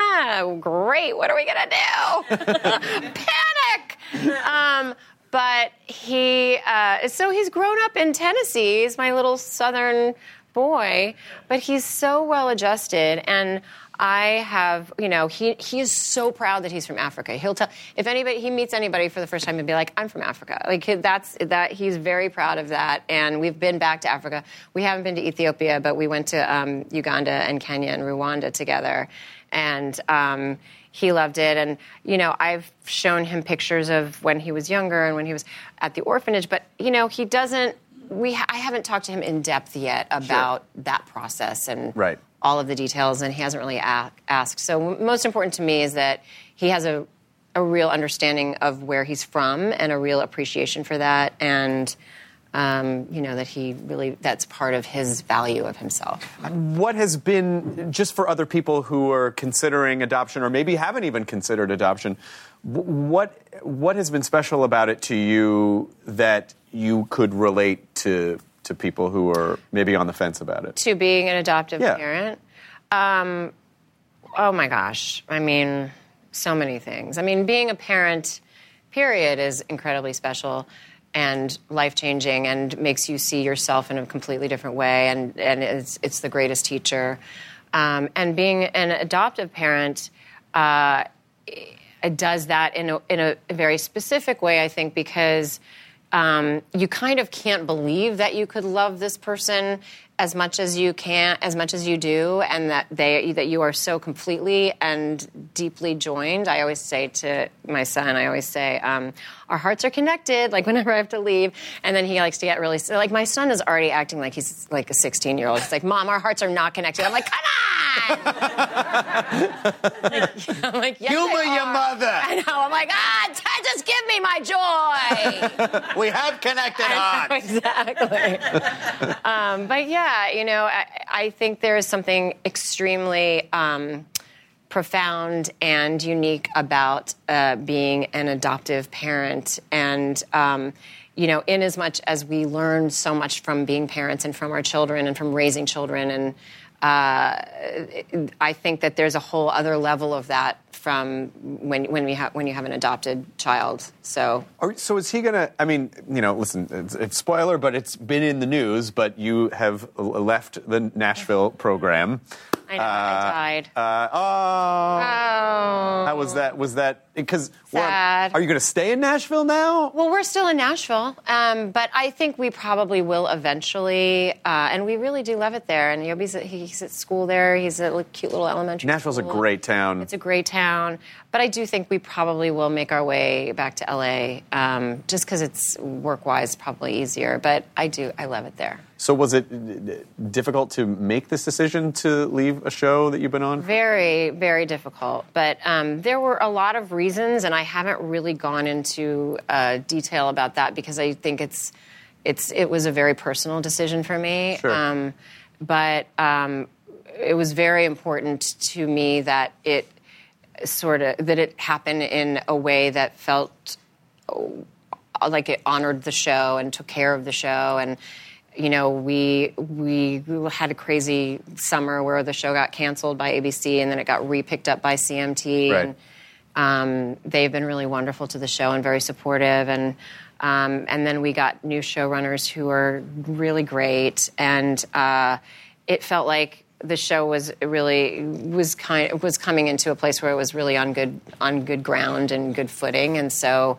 great, what are we going to do? Panic! Um, but he, uh, so he's grown up in Tennessee. He's my little southern boy, but he's so well adjusted, and I have, you know, he he is so proud that he's from Africa. He'll tell, if anybody, he meets anybody for the first time, he'll be like, I'm from Africa. Like, that's, that, he's very proud of that, and we've been back to Africa. We haven't been to Ethiopia, but we went to um, Uganda and Kenya and Rwanda together, and um, he loved it. And, you know, I've shown him pictures of when he was younger and when he was at the orphanage, but, you know, he doesn't, we, I haven't talked to him in depth yet about sure. that process and right. all of the details, and he hasn't really a- asked. So most important to me is that he has a, a real understanding of where he's from and a real appreciation for that, and um, you know, that he really, that's part of his value of himself. What has been, just for other people who are considering adoption or maybe haven't even considered adoption, what what has been special about it to you that you could relate to to people who are maybe on the fence about it? To being an adoptive yeah. parent? Um, oh my gosh. I mean, so many things. I mean, being a parent, period, is incredibly special and life-changing and makes you see yourself in a completely different way, and, and it's, it's the greatest teacher. Um, and being an adoptive parent, uh, it does that in a, in a very specific way, I think, because Um, you kind of can't believe that you could love this person as much as you can, as much as you do, and that they that you are so completely and deeply joined. I always say to my son, I always say, um, our hearts are connected. Like whenever I have to leave, and then he likes to get really like my son is already acting like he's like a sixteen-year-old. He's like, "Mom, our hearts are not connected." I'm like, "Come on!" like, I'm like, yes, humor your mother. I know. I'm like, ah, t- just give me my joy. We have connected hearts. Exactly. um, but yeah, you know, I, I think there is something extremely um, profound and unique about uh, being an adoptive parent, and um, you know, in as much as we learn so much from being parents and from our children and from raising children, and uh, I think that there's a whole other level of that from when when we have when you have an adopted child. So, Are, so is he gonna? I mean, you know, listen, it's, it's spoiler, but it's been in the news. But you have left the Nashville program. I know, uh, I died. Uh, oh, oh, how was that? Was that because? Sad. Are you going to stay in Nashville now? Well, we're still in Nashville, um, but I think we probably will eventually, uh, and we really do love it there. And Yobi's at, he's at school there. He's at a cute little elementary Nashville's school. a great town. It's a great town, but I do think we probably will make our way back to L A, um, just because it's work-wise probably easier. But I do, I love it there. So was it uh, difficult to make this decision to leave a show that you've been on? Very, very difficult. But um, there were a lot of reasons, and I haven't really gone into uh, detail about that because I think it's it's it was a very personal decision for me. Sure. Um, but um, it was very important to me that it sort of that it happened in a way that felt like it honored the show and took care of the show. And you know, we we had a crazy summer where the show got canceled by A B C and then it got re-picked up by C M T. Right. And um, they've been really wonderful to the show and very supportive. And um, and then we got new showrunners who are really great. And uh, it felt like the show was really was kind was coming into a place where it was really on good on good ground and good footing. And so.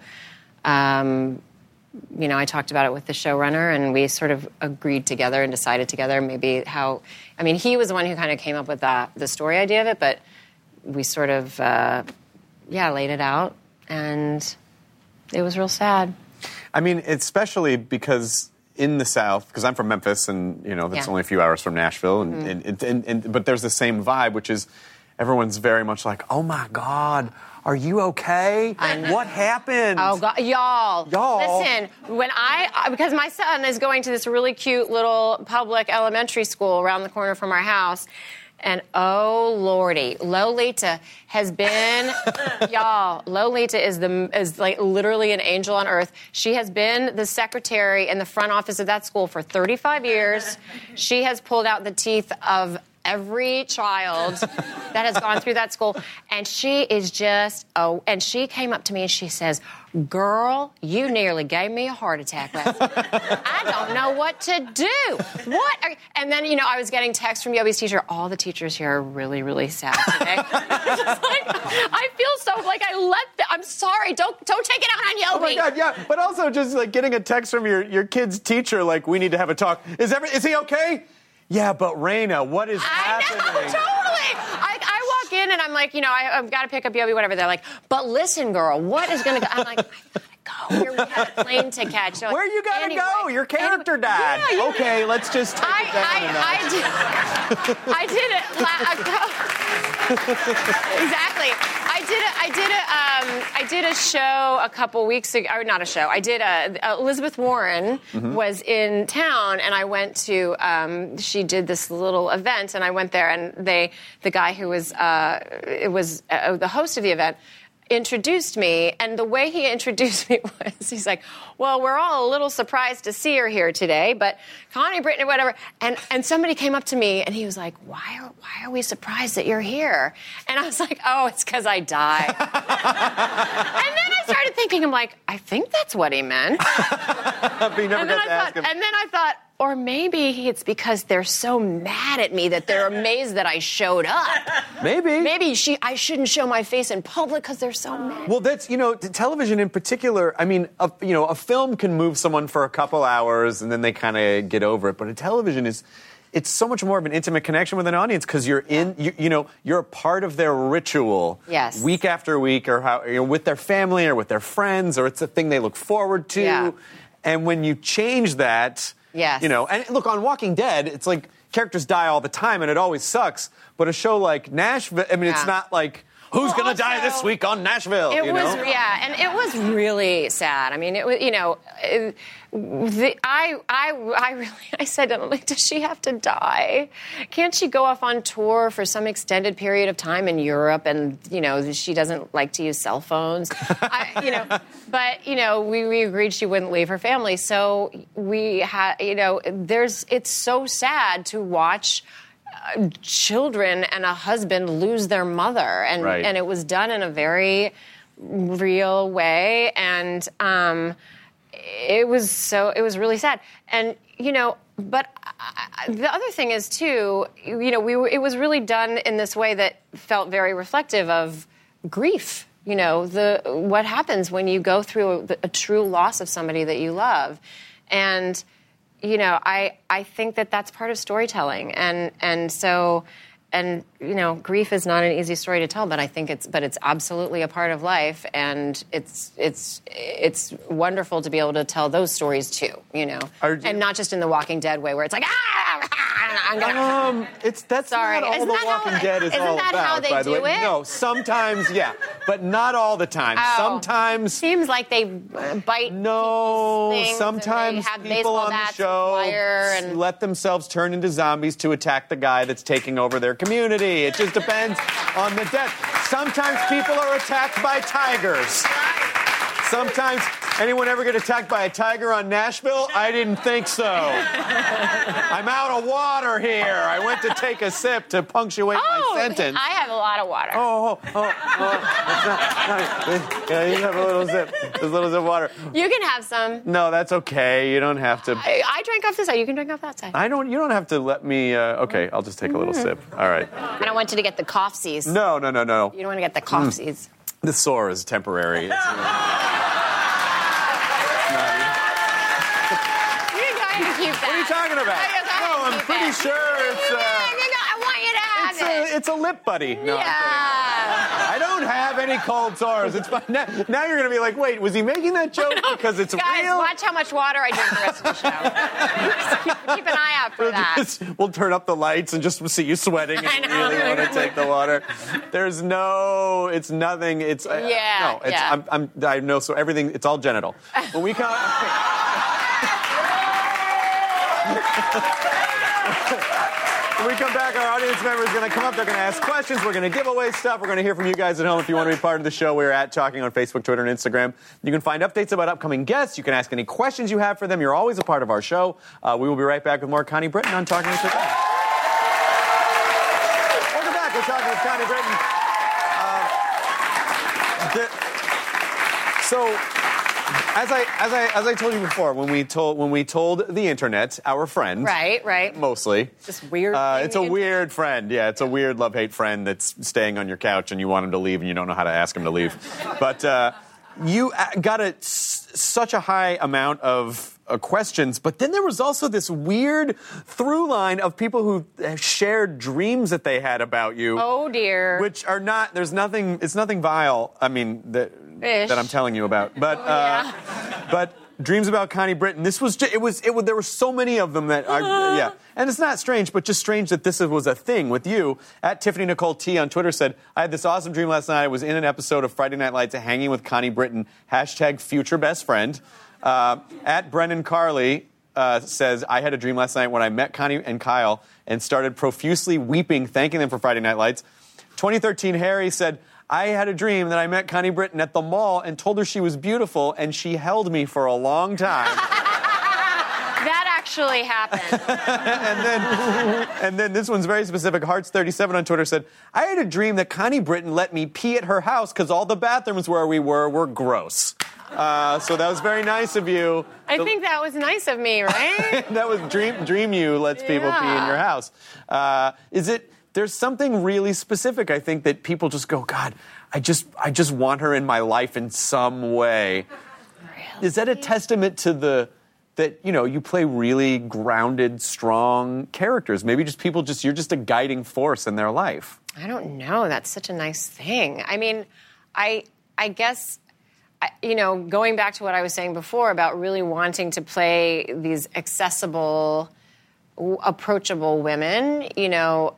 Um, You know, I talked about it with the showrunner, and we sort of agreed together and decided together maybe how. I mean, he was the one who kind of came up with the, the story idea of it, but we sort of, uh, yeah, laid it out, and it was real sad. I mean, especially because in the South, because I'm from Memphis, and you know that's Yeah. only a few hours from Nashville, and, Mm-hmm. and, and, and, and but there's the same vibe, which is everyone's very much like, oh my God. Are you okay? I know. What happened? Oh, God, y'all. Y'all. Listen, when I, because my son is going to this really cute little public elementary school around the corner from our house, and oh, Lordy, Lolita has been, y'all, Lolita is the is like literally an angel on earth. She has been the secretary in the front office of that school for thirty-five years. She has pulled out the teeth of every child that has gone through that school, and she is just oh and she came up to me and she says, girl, you nearly gave me a heart attack last night. I don't know what to do. What are, and then you know I was getting texts from Yobi's teacher, all the teachers here are really really sad today. Just like, I feel so like I let the, I'm sorry, don't don't take it out on Yobi. Oh my God, yeah. But also just like getting a text from your, your kid's teacher, like, we need to have a talk. Is every, is he okay? Yeah, but Raina, what is I happening? know, totally. I, I walk in and I'm like, you know, I, I've got to pick up Yobi, whatever. They're like, but listen, girl, what is going to go? I'm like, I gotta go. Here we have a plane to catch. So Where you gotta anyway, go? Your character anyway, died. Yeah, yeah. Okay, let's just take I, it down a notch. I, I, did, I did it. La- a co- exactly. I did a, I did a, um, I did a show a couple weeks ago, or not a show. I did a, uh, Elizabeth Warren Mm-hmm. was in town, and I went to, um, she did this little event, and I went there, and they, the guy who was, uh, it was uh, the host of the event, introduced me, and the way he introduced me was, he's like, well, we're all a little surprised to see her here today, but Connie Britton or whatever, and, and somebody came up to me, and he was like, why are, why are we surprised that you're here? And I was like, oh, it's because I died. And then I started thinking, I'm like, I think that's what he meant. But you never And then, got I to ask thought, him. and then I thought, or maybe it's because they're so mad at me that they're amazed that I showed up. Maybe. Maybe she, I shouldn't show my face in public because they're so mad. Well, that's, you know, t- television in particular, I mean, a, you know, a film can move someone for a couple hours and then they kind of get over it. But a television is, it's so much more of an intimate connection with an audience because you're in, you, you know, you're a part of their ritual. Yes. Week after week, or how, you know, with their family or with their friends, or it's a thing they look forward to. Yeah. And when you change that, Yes. you know, and look, on Walking Dead, it's like characters die all the time and it always sucks. But a show like Nashville, I mean, it's Yeah. not like, who's Well, going to die also, this week on Nashville? It you was, know? yeah, and it was really sad. I mean, it was, you know, it, the, I, I, I really, I said to him, like, does she have to die? Can't she go off on tour for some extended period of time in Europe? And you know, she doesn't like to use cell phones. I, you know, but you know, we, we agreed she wouldn't leave her family. So we had, you know, there's, it's so sad to watch uh, children and a husband lose their mother, and Right. and it was done in a very real way, and um, it was so it was really sad. And you know, but I, the other thing is too, you know, we were, it was really done in this way that felt very reflective of grief. You know, the what happens when you go through a, a true loss of somebody that you love, and you know, I I think that that's part of storytelling, and and so and you know, grief is not an easy story to tell, but I think it's, but it's absolutely a part of life, and it's it's it's wonderful to be able to tell those stories too, you know, Are, and not just in the Walking Dead way where it's like ah, I'm gonna. Um, it's that's Sorry. not all Isn't The that Walking how- Dead is isn't all that about. how they by the do way, it? no, sometimes, yeah, but not all the time. Oh. Sometimes. Seems like they bite. No, people's things sometimes and they have people baseball on the bats show and wire and let themselves turn into zombies to attack the guy that's taking over their community. It just depends on the death. Sometimes people are attacked by tigers. Sometimes, anyone ever get attacked by a tiger on Nashville? I didn't think so. I'm out of water here. I went to take a sip to punctuate Oh, my sentence. I have a lot of water. Oh, oh, oh, oh. That's not, yeah, you have a little sip. Just a little sip of water. You can have some. No, that's okay. You don't have to. I, I drank off this side. You can drink off that side. I don't. You don't have to let me. Uh, okay, I'll just take a little sip. All right. I don't want you to get the coughsies. No, no, no, no. You don't want to get the coughsies. The sore is temporary. It's, uh, You're going to keep that. what are you talking about? You're going No, to I'm keep pretty it. sure it's. Uh, Yeah, you know, I want you to have it's, it. a, it's a lip buddy. No, I'm kidding. yeah. I don't have any cold sores. It's fine. Now, now you're going to be like, wait, was he making that joke because it's Guys, real? watch how much water I drink the rest of the show. Just keep, keep an eye out for We'll, that. just- we'll turn up the lights and just see you sweating and I you know. really want to take the water. There's no, it's nothing. It's uh, Yeah, no. It's, yeah. I'm, I'm, I know. So everything, it's all genital. When we come, when we come back, our audience member is going to come up. They're going to ask questions. We're going to give away stuff. We're going to hear from you guys at home. If you want to be part of the show, we're at Talking on Facebook, Twitter, and Instagram. You can find updates about upcoming guests. You can ask any questions you have for them. You're always a part of our show. Uh, we will be right back with more Connie Britton on Talking with Britton. Welcome back. We're talking with Connie Britton. Uh, the, so. As I as I as I told you before, when we told when we told the internet, our friend, Right, right. mostly, This weird uh, thing it's a you- weird friend. Yeah, it's a weird love-hate friend that's staying on your couch and you want him to leave and you don't know how to ask him to leave. But uh, you uh, got a, s- such a high amount of uh, questions, but then there was also this weird through line of people who uh, shared dreams that they had about you. Oh, dear. Which are not. There's nothing. It's nothing vile. I mean that Ish. that I'm telling you about. But Oh, uh, but dreams about Connie Britton. This was. Just, it was. It was. There were so many of them that. I, yeah. And it's not strange, but just strange that this was a thing with you. At Tiffany Nicole T on Twitter said, I had this awesome dream last night. I was in an episode of Friday Night Lights hanging with Connie Britton. Hashtag future best friend. Uh, at Brennan Carley uh, says, I had a dream last night when I met Connie and Kyle and started profusely weeping, thanking them for Friday Night Lights. twenty thirteen Harry said, I had a dream that I met Connie Britton at the mall and told her she was beautiful, and she held me for a long time. That actually happened. and then and then this one's very specific. Hearts thirty-seven on Twitter said, I had a dream that Connie Britton let me pee at her house because all the bathrooms where we were were gross. Uh, so that was very nice of you. I think that was nice of me, right? That was dream dream you lets people pee in your house. Uh, is it? There's something really specific, I think, that people just go, God, I just I just want her in my life in some way. Really? Is that a testament to the that, you know, you play really grounded, strong characters? Maybe just people just you're just a guiding force in their life. I don't know. That's such a nice thing. I mean, I I guess, I, you know, going back to what I was saying before about really wanting to play these accessible, w- approachable women, you know,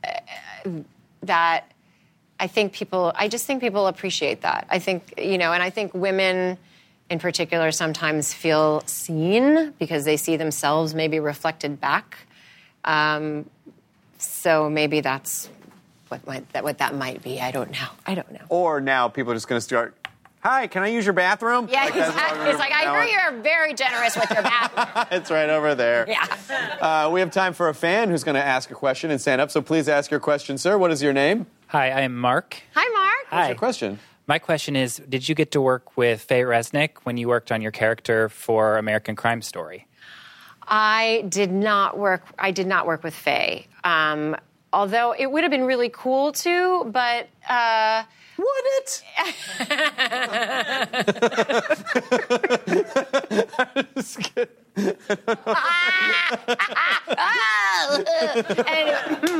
that I think people, I just think people appreciate that. I think, you know, and I think women in particular sometimes feel seen because they see themselves maybe reflected back. Um, so maybe that's what might, that what that might be. I don't know. I don't know. Or now people are just going to start, hi, can I use your bathroom? Yeah, Like, that's exactly. what It's like, I hear you're very generous with your bathroom. It's right over there. Yeah. Uh, we have time for a fan who's going to ask a question and stand up. So please ask your question, sir. What is your name? Hi, I am Mark. Hi, Mark. Hi. Your question. My question is, did you get to work with Faye Resnick when you worked on your character for American Crime Story? I did not work. I did not work with Faye. Um, although it would have been really cool to, but. Uh, Would it? Just kidding. Ah, ah, ah, ah. Anyway,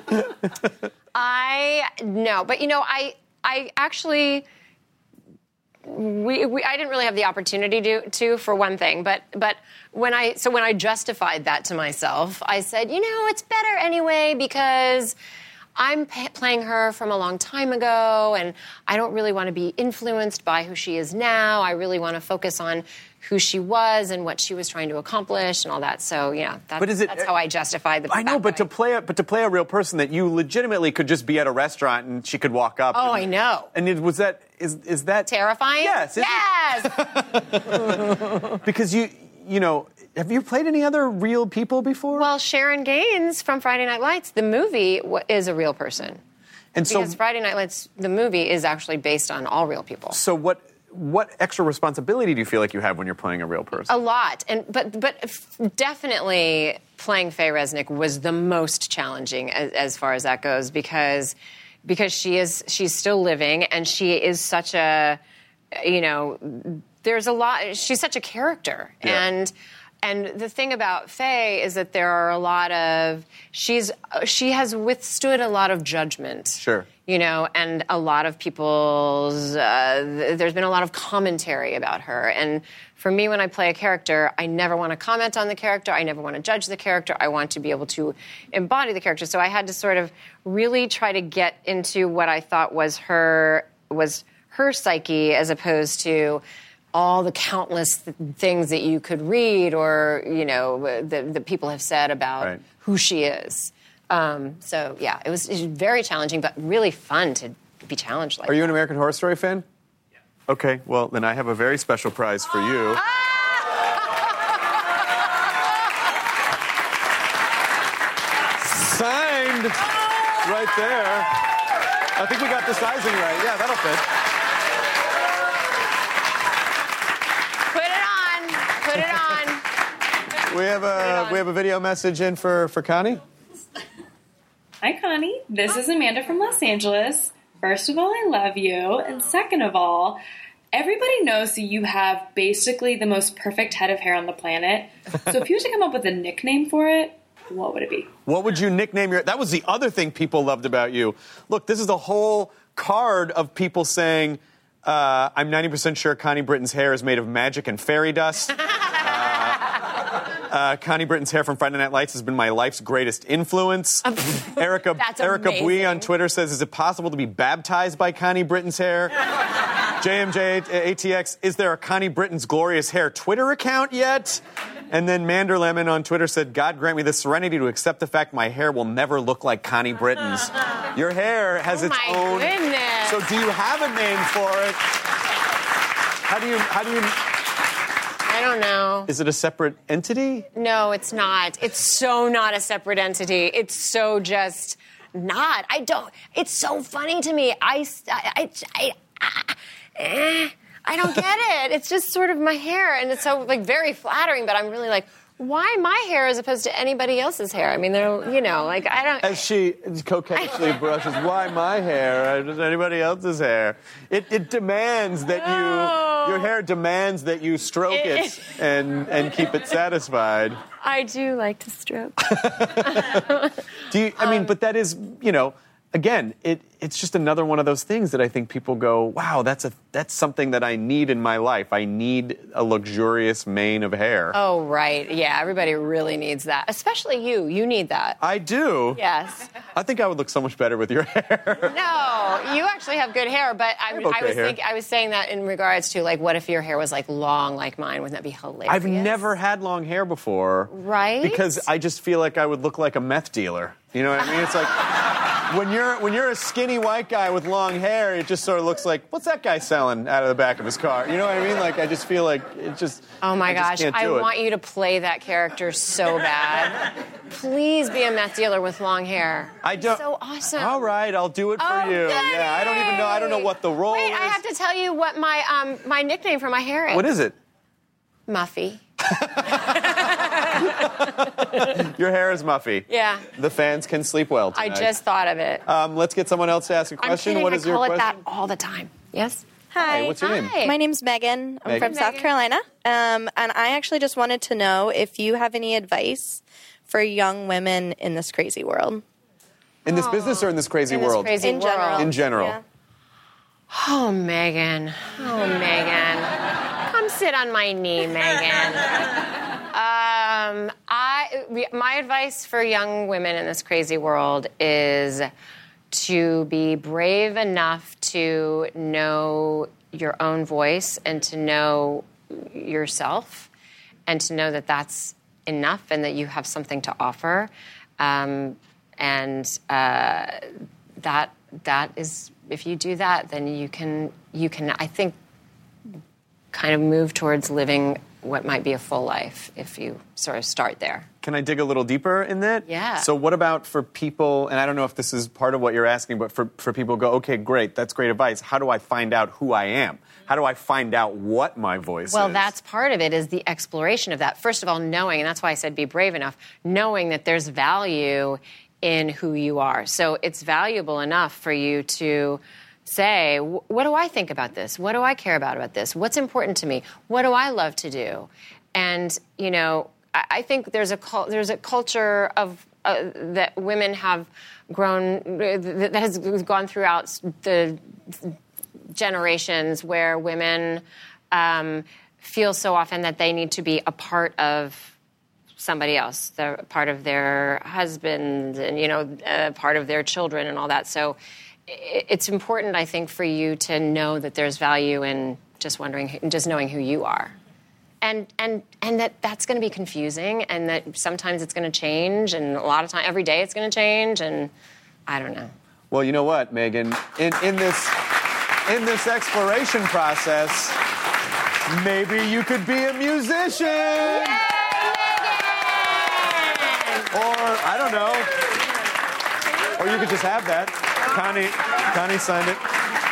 I no, but you know, I I actually we, we I didn't really have the opportunity to to for one thing, but but when I so when I justified that to myself, I said, you know, it's better anyway because I'm p- playing her from a long time ago, and I don't really want to be influenced by who she is now. I really want to focus on who she was and what she was trying to accomplish and all that. So, yeah, that's, But is it- that's how I justified the I know, but to way. play a, but to play a real person that you legitimately could just be at a restaurant and she could walk up. Oh, and, I know. And it, was that is is that Terrifying? Yes. is Yes! it? Because you you know, have you played any other real people before? Well, Sharon Gaines from Friday Night Lights, the movie, wa- is a real person. and so Because Friday Night Lights, the movie, is actually based on all real people. so what what extra responsibility do you feel like you have when you're playing a real person? A lot, and but but f- definitely playing Faye Resnick was the most challenging as, as far as that goes because because she is she's still living and she is such a you know there's a lot she's such a character Yeah. and. And the thing about Faye is that there are a lot of she's she has withstood a lot of judgment. Sure. You know, and a lot of people's uh, th- there's been a lot of commentary about her. And for me, when I play a character, I never want to comment on the character. I never want to judge the character. I want to be able to embody the character. So I had to sort of really try to get into what I thought was her was her psyche, as opposed to all the countless th- things that you could read or, you know, that, that people have said about Right. who she is. Um, so, yeah, it was, it was very challenging, but really fun to be challenged like Are you that. an American Horror Story fan? Yeah. Okay, well, then I have a very special prize for you. Signed right there. I think we got the sizing right. Yeah, that'll fit. Put it on. Put it on. We have a we have a video message in for, for Connie. Hi, Connie. This is Amanda from Los Angeles. First of all, I love you. And second of all, everybody knows that you have basically the most perfect head of hair on the planet. So if you were to come up with a nickname for it, what would it be? What would you nickname your... That was the other thing people loved about you. Look, this is a whole card of people saying, uh, I'm ninety percent sure Connie Britton's hair is made of magic and fairy dust. uh, uh, Connie Britton's hair from Friday Night Lights has been my life's greatest influence. Erica, That's Erica amazing. Bui on Twitter says, is it possible to be baptized by Connie Britton's hair? J M J A T X, is there a Connie Britton's Glorious Hair Twitter account yet? And then Mander Lemon on Twitter said, God grant me the serenity to accept the fact my hair will never look like Connie Britton's. Your hair has Oh its my own... goodness. So do you have a name for it? How do you... How do you... I don't know. Is it a separate entity? No, it's not. It's so not a separate entity. It's so just not. I don't... It's so funny to me. I... I... I, I eh, I don't get it. It's just sort of my hair, and it's so like very flattering. But I'm really like, why my hair as opposed to anybody else's hair? I mean, they're you know like I don't. As she coquettishly brushes, why my hair? Does anybody else's hair? It, it demands that No. you, your hair demands that you stroke it, It- and, and keep it satisfied. I do like to stroke. Do you, I mean, but that is, you know, again, it, it's just another one of those things that I think people go, wow, that's a that's something that I need in my life. I need a luxurious mane of hair. Oh right, yeah. Everybody really needs that, especially you. You need that. I do. Yes. I think I would look so much better with your hair. No, you actually have good hair, but I, have I okay was hair. think, I was saying that in regards to like, what if your hair was like long like mine? Wouldn't that be hilarious? I've never had long hair before. Right? Because I just feel like I would look like a meth dealer. You know what I mean? It's like when you're when you're a skinny white guy with long hair, it just sort of looks like, what's that guy selling out of the back of his car? You know what I mean? Like I just feel like it just Oh my I just gosh, can't I do it. want you to play that character so bad. Please be a meth dealer with long hair. I don't. So awesome. All right, I'll do it for Oh, you. Yeah, I don't even know. I don't know what the role Wait, is. I have to tell you what my um my nickname for my hair is. What is it? Muffy. Your hair is Muffy. Yeah. The fans can sleep well I tonight. just thought of it. Um, let's get someone else to ask a I'm question. kidding. What I is your call it question? that all the time. Yes. Hi. Hey, what's your name? Hi. My name's Megan. I'm Megan. from South Megan. Carolina. Um, and I actually just wanted to know if you have any advice for young women in this crazy world. In this business or in this crazy In this world? crazy In world. general. In general. Yeah. Oh, Megan. Oh, Megan. Come sit on my knee, Megan. Um, I, my advice for young women in this crazy world is to be brave enough to know your own voice and to know yourself and to know that that's enough and that you have something to offer. Um, and uh, that that is, if you do that, then you can, you can, I think, kind of move towards living what might be a full life if you sort of start there. Can I dig a little deeper in that? Yeah. So what about for people, and I don't know if this is part of what you're asking, but for, for people who go, okay, great, that's great advice. How do I find out who I am? How do I find out what my voice Well, is? that's part of it, is the exploration of that. First of all, knowing, and that's why I said be brave enough, knowing that there's value in who you are. So it's valuable enough for you to say, what do I think about this? What do I care about about this? What's important to me? What do I love to do? And, you know, I, I think there's a there's a culture of uh, that women have grown, that has gone throughout the generations where women um, feel so often that they need to be a part of somebody else. They're part of their husband and, you know, uh, part of their children and all that. So it's important, I think, for you to know that there's value in just wondering, just knowing who you are. And and and that that's going to be confusing, and that sometimes it's going to change, and a lot of time, every day it's going to change, and I don't know. Well, you know what, Megan? In, in this in this exploration process, maybe you could be a musician. Yay, or, I don't know. Or you could just have that. Connie, Connie signed it.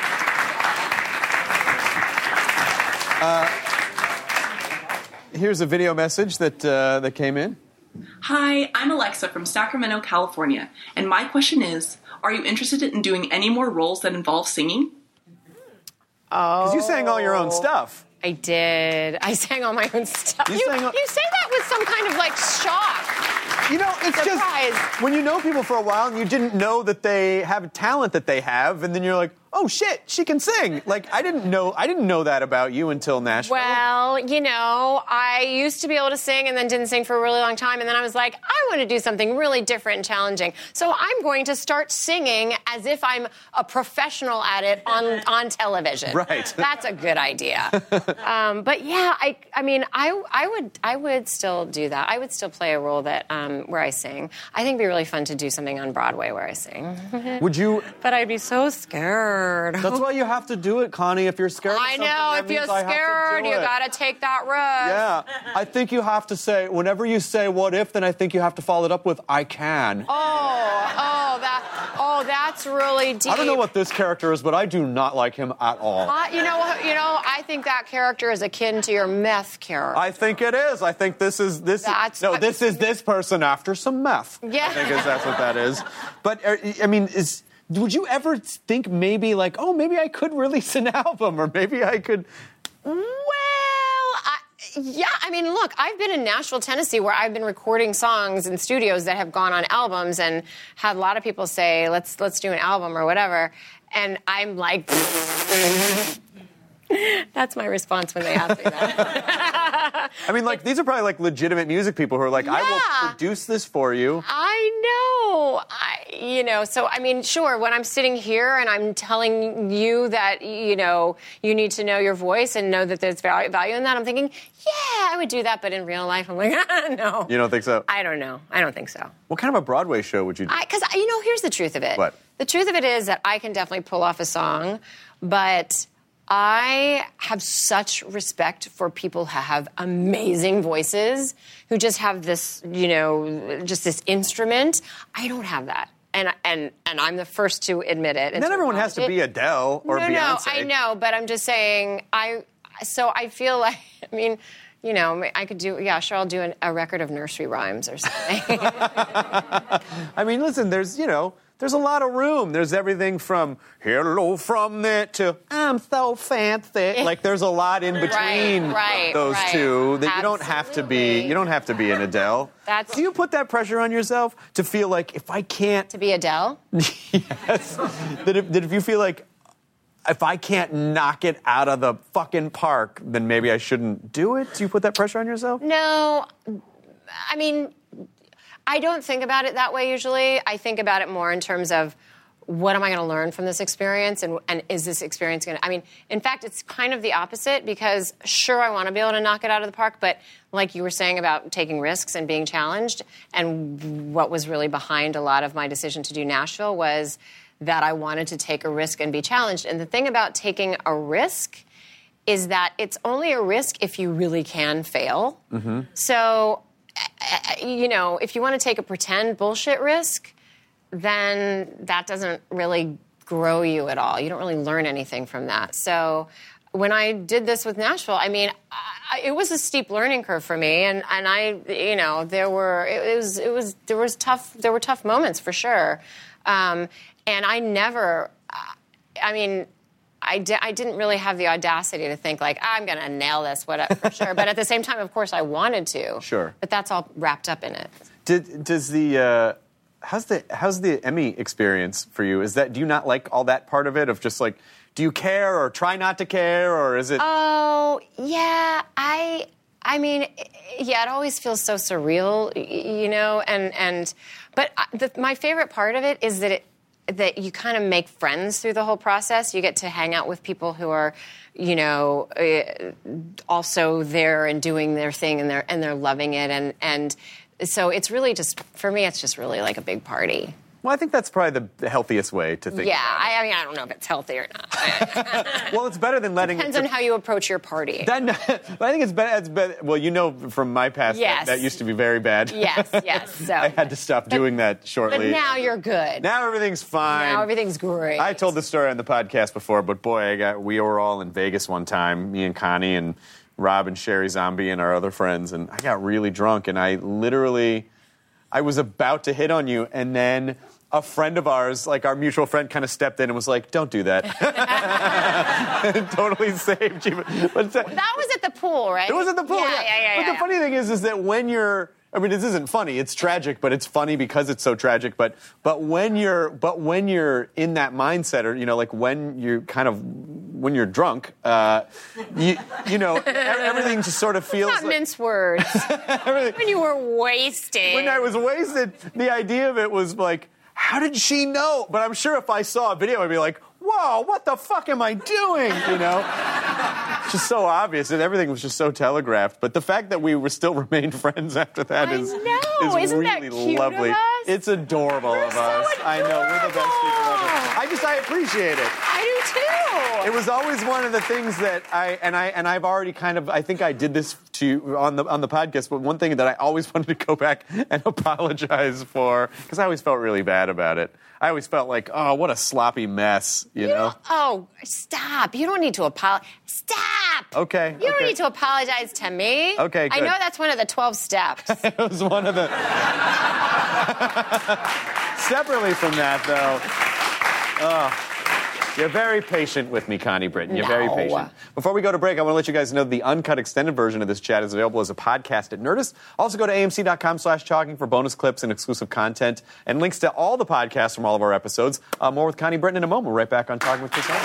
Uh, here's a video message that uh, that came in. Hi, I'm Alexa from Sacramento, California, and my question is, are you interested in doing any more roles that involve singing? Oh. Because you sang all your own stuff. I did. I sang all my own stuff. You You, sang all- you say that with some kind of, like, shock. You know, it's Surprise. just when you know people for a while and you didn't know that they have a talent that they have, and then you're like, oh shit, she can sing. Like I didn't know, I didn't know that about you until Nashville. Well, you know, I used to be able to sing and then didn't sing for a really long time, and then I was like, I want to do something really different and challenging. So I'm going to start singing as if I'm a professional at it on on television. Right. That's a good idea. um, but yeah, I I mean, I I would I would still do that. I would still play a role that um, where I sing. I think it'd be really fun to do something on Broadway where I sing. Would you? But I'd be so scared. That's why you have to do it, Connie. If you're scared, of I something, know. that If you're means I have to scared, do you it. gotta take that risk. Yeah, I think you have to say, whenever you say what if, then I think you have to follow it up with I can. Oh, oh, that, oh, that's really deep. I don't know what this character is, but I do not like him at all. Uh, you know, what- you know, I think that character is akin to your meth character. I think it is. I think this is this. That's- no, this is this person after some meth. Yeah. I think is, that's what that is. But uh, I mean, is would you ever think maybe like, oh, maybe I could release an album, or maybe I could? Well, I, yeah, I mean, look, I've been in Nashville, Tennessee, where I've been recording songs in studios that have gone on albums, and had a lot of people say, "Let's let's do an album" or whatever, and I'm like. That's my response when they ask me that. I mean, like these are probably like legitimate music people who are like, I Yeah. will produce this for you. I know. I, you know, so, I mean, sure, when I'm sitting here and I'm telling you that, you know, you need to know your voice and know that there's value, value in that, I'm thinking, yeah, I would do that, but in real life, I'm like, no. You don't think so? I don't know. I don't think so. What kind of a Broadway show would you do? Because, you know, here's the truth of it. What? The truth of it is that I can definitely pull off a song, but I have such respect for people who have amazing voices, who just have this, you know, just this instrument. I don't have that. And and and I'm the first to admit it. and Not to everyone has to acknowledge be it. Adele or no, Beyonce. No, I know, but I'm just saying, I, so I feel like, I mean, you know, I could do, yeah, sure, I'll do an, a record of nursery rhymes or something. I mean, listen, there's, you know, there's a lot of room. There's everything from hello from there to I'm so fancy. Like there's a lot in between right, right, those right. two that Absolutely. you don't have to be. You don't have to be an Adele. That's Do you put that pressure on yourself to feel like if I can't to be Adele? yes, that if, that if you feel like if I can't knock it out of the fucking park, then maybe I shouldn't do it? Do you put that pressure on yourself? No, I mean, I don't think about it that way usually. I think about it more in terms of what am I going to learn from this experience, and, and is this experience going to... I mean, in fact, it's kind of the opposite because, sure, I want to be able to knock it out of the park, but like you were saying about taking risks and being challenged, and what was really behind a lot of my decision to do Nashville was that I wanted to take a risk and be challenged. And the thing about taking a risk is that it's only a risk if you really can fail. Mm-hmm. So, you know, if you want to take a pretend bullshit risk, then that doesn't really grow you at all. You don't really learn anything from that. So when I did this with Nashville, I mean, I, it was a steep learning curve for me, and, and I, you know, there were it was it was there was tough there were tough moments for sure, um, and I never, I mean. I, di- I didn't really have the audacity to think, like, I'm going to nail this, whatever, for sure. But at the same time, of course, I wanted to. Sure. But that's all wrapped up in it. Did, does the, uh, how's the, how's the Emmy experience for you? Is that, do you not like all that part of it of just like, do you care or try not to care, or is it? Oh, yeah, I, I mean, yeah, it always feels so surreal, you know, and, and, but the, my favorite part of it is that it, that you kind of make friends through the whole process. You get to hang out with people who are, you know, uh, also there and doing their thing, and they're and they're loving it, and and so it's really just, for me, it's just really like a big party. Well, I think that's probably the, the healthiest way to think. Yeah, about it. I, I mean, I don't know if it's healthy or not. Well, it's better than letting Depends it. on how you approach your party. That, but I think it's better, it's better. Well, you know from my past Yes. that, that used to be very bad. Yes, yes. So I had to stop but, doing that shortly. But now you're good. Now everything's fine. Now everything's great. I told the story on the podcast before, but boy, I got we were all in Vegas one time, me and Connie and Rob and Sherry Zombie and our other friends, and I got really drunk, and I literally, I was about to hit on you, and then a friend of ours, like our mutual friend, kind of stepped in and was like, don't do that. Totally saved you. But that was at the pool, right? It was at the pool, yeah. yeah. yeah, yeah, but yeah, the funny thing is, is that when you're, I mean, this isn't funny. It's tragic, but it's funny because it's so tragic. But but when you're but when you're in that mindset, or you know, like when you're kind of when you're drunk, uh, you you know, everything just sort of feels. Not like, mince words. When you were wasted. When I was wasted, the idea of it was like, how did she know? But I'm sure if I saw a video, I'd be like, whoa, what the fuck am I doing? You know? It's just so obvious, and everything was just so telegraphed. But the fact that we were still remained friends after that I is, know. is Isn't really that cute lovely. of us? It's adorable We're of so us. I know, we're the best people ever. I just, I appreciate it. I do too. It was always one of the things that I and I and I've already kind of I think I did this to you on the on the podcast, but one thing that I always wanted to go back and apologize for, because I always felt really bad about it. I always felt like, oh, what a sloppy mess, you, You know? don't- Oh, stop. You don't need to apologize. Stop. Okay. You don't okay. need to apologize to me. Okay, I good. know that's one of the twelve steps. It was one of the. Separately from that, though, oh, you're very patient with me, Connie Britton. You're very No. patient. Before we go to break, I want to let you guys know the uncut extended version of this chat is available as a podcast at Nerdist. Also, go to amc.com slash talking for bonus clips and exclusive content and links to all the podcasts from all of our episodes. Uh, more with Connie Britton in a moment. We're right back on Talking with Chris Hardwick.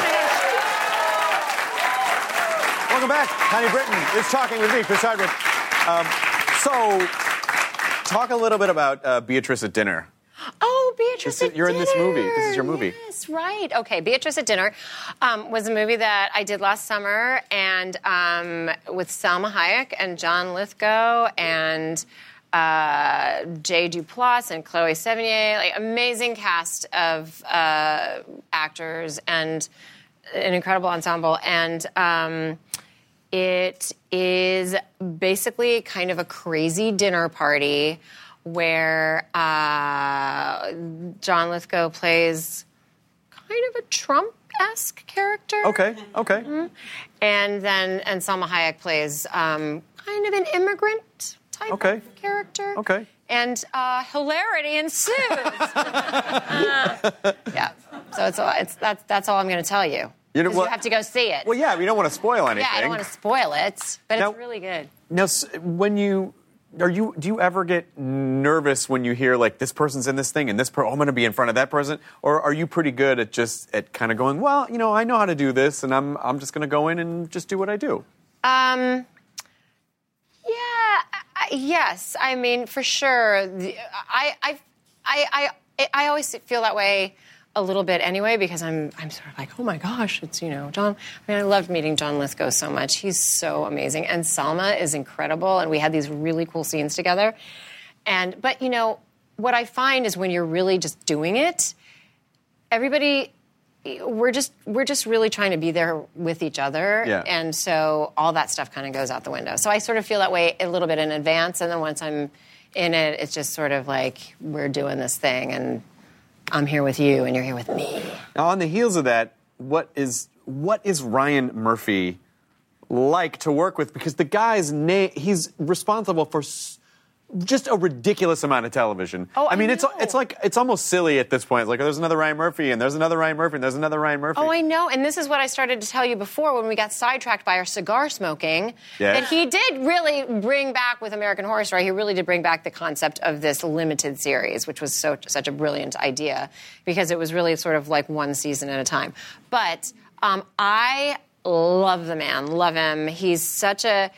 Welcome back. Connie Britton is talking with me, Chris Hardwick. Um, so, talk a little bit about uh, Beatrice at Dinner. Oh, Beatrice This is- at you're in this movie. Dinner. This is your movie. Yes, right. Okay, Beatrice at Dinner um, was a movie that I did last summer, and um, with Salma Hayek and John Lithgow and uh, Jay Duplass and Chloe Sevigny, like amazing cast of uh, actors and an incredible ensemble. And um, it is basically kind of a crazy dinner party where uh, John Lithgow plays kind of a Trump-esque character. Okay, okay. Mm-hmm. And then and Salma Hayek plays um, kind of an immigrant type Okay. of character. Okay. and uh, hilarity ensues. uh, yeah, so it's, it's that's that's all I'm going to tell you. You, know, well, you have to go see it. Well, yeah, we don't want to spoil anything. Yeah, I don't want to spoil it, but now, it's really good. Now, when you are you do you ever get nervous when you hear like this person's in this thing and this per- oh, I'm going to be in front of that person, or are you pretty good at just at kind of going, well, you know, I know how to do this, and I'm I'm just going to go in and just do what I do. Um. Yeah. I, yes. I mean, for sure. The, I, I. I. I. I always feel that way a little bit anyway, because I'm I'm sort of like, oh my gosh, it's, you know, John. I mean, I loved meeting John Lithgow so much. He's so amazing, and Salma is incredible, and we had these really cool scenes together. And but you know what I find is when you're really just doing it, everybody, we're just we're just really trying to be there with each other, yeah. And so all that stuff kind of goes out the window. So I sort of feel that way a little bit in advance, and then once I'm in it, it's just sort of like we're doing this thing, and I'm here with you, and you're here with me. Now, on the heels of that, what is what is Ryan Murphy like to work with? Because the guy's name, he's responsible for s- just a ridiculous amount of television. Oh, I, I mean, know. it's it's like it's almost silly at this point. It's like, oh, there's another Ryan Murphy, and there's another Ryan Murphy, and there's another Ryan Murphy. Oh, I know, and this is what I started to tell you before when we got sidetracked by our cigar smoking. Yeah. That he did really bring back with American Horror Story. He really did bring back the concept of this limited series, which was so such a brilliant idea because it was really sort of like one season at a time. But um, I love the man, love him. He's such a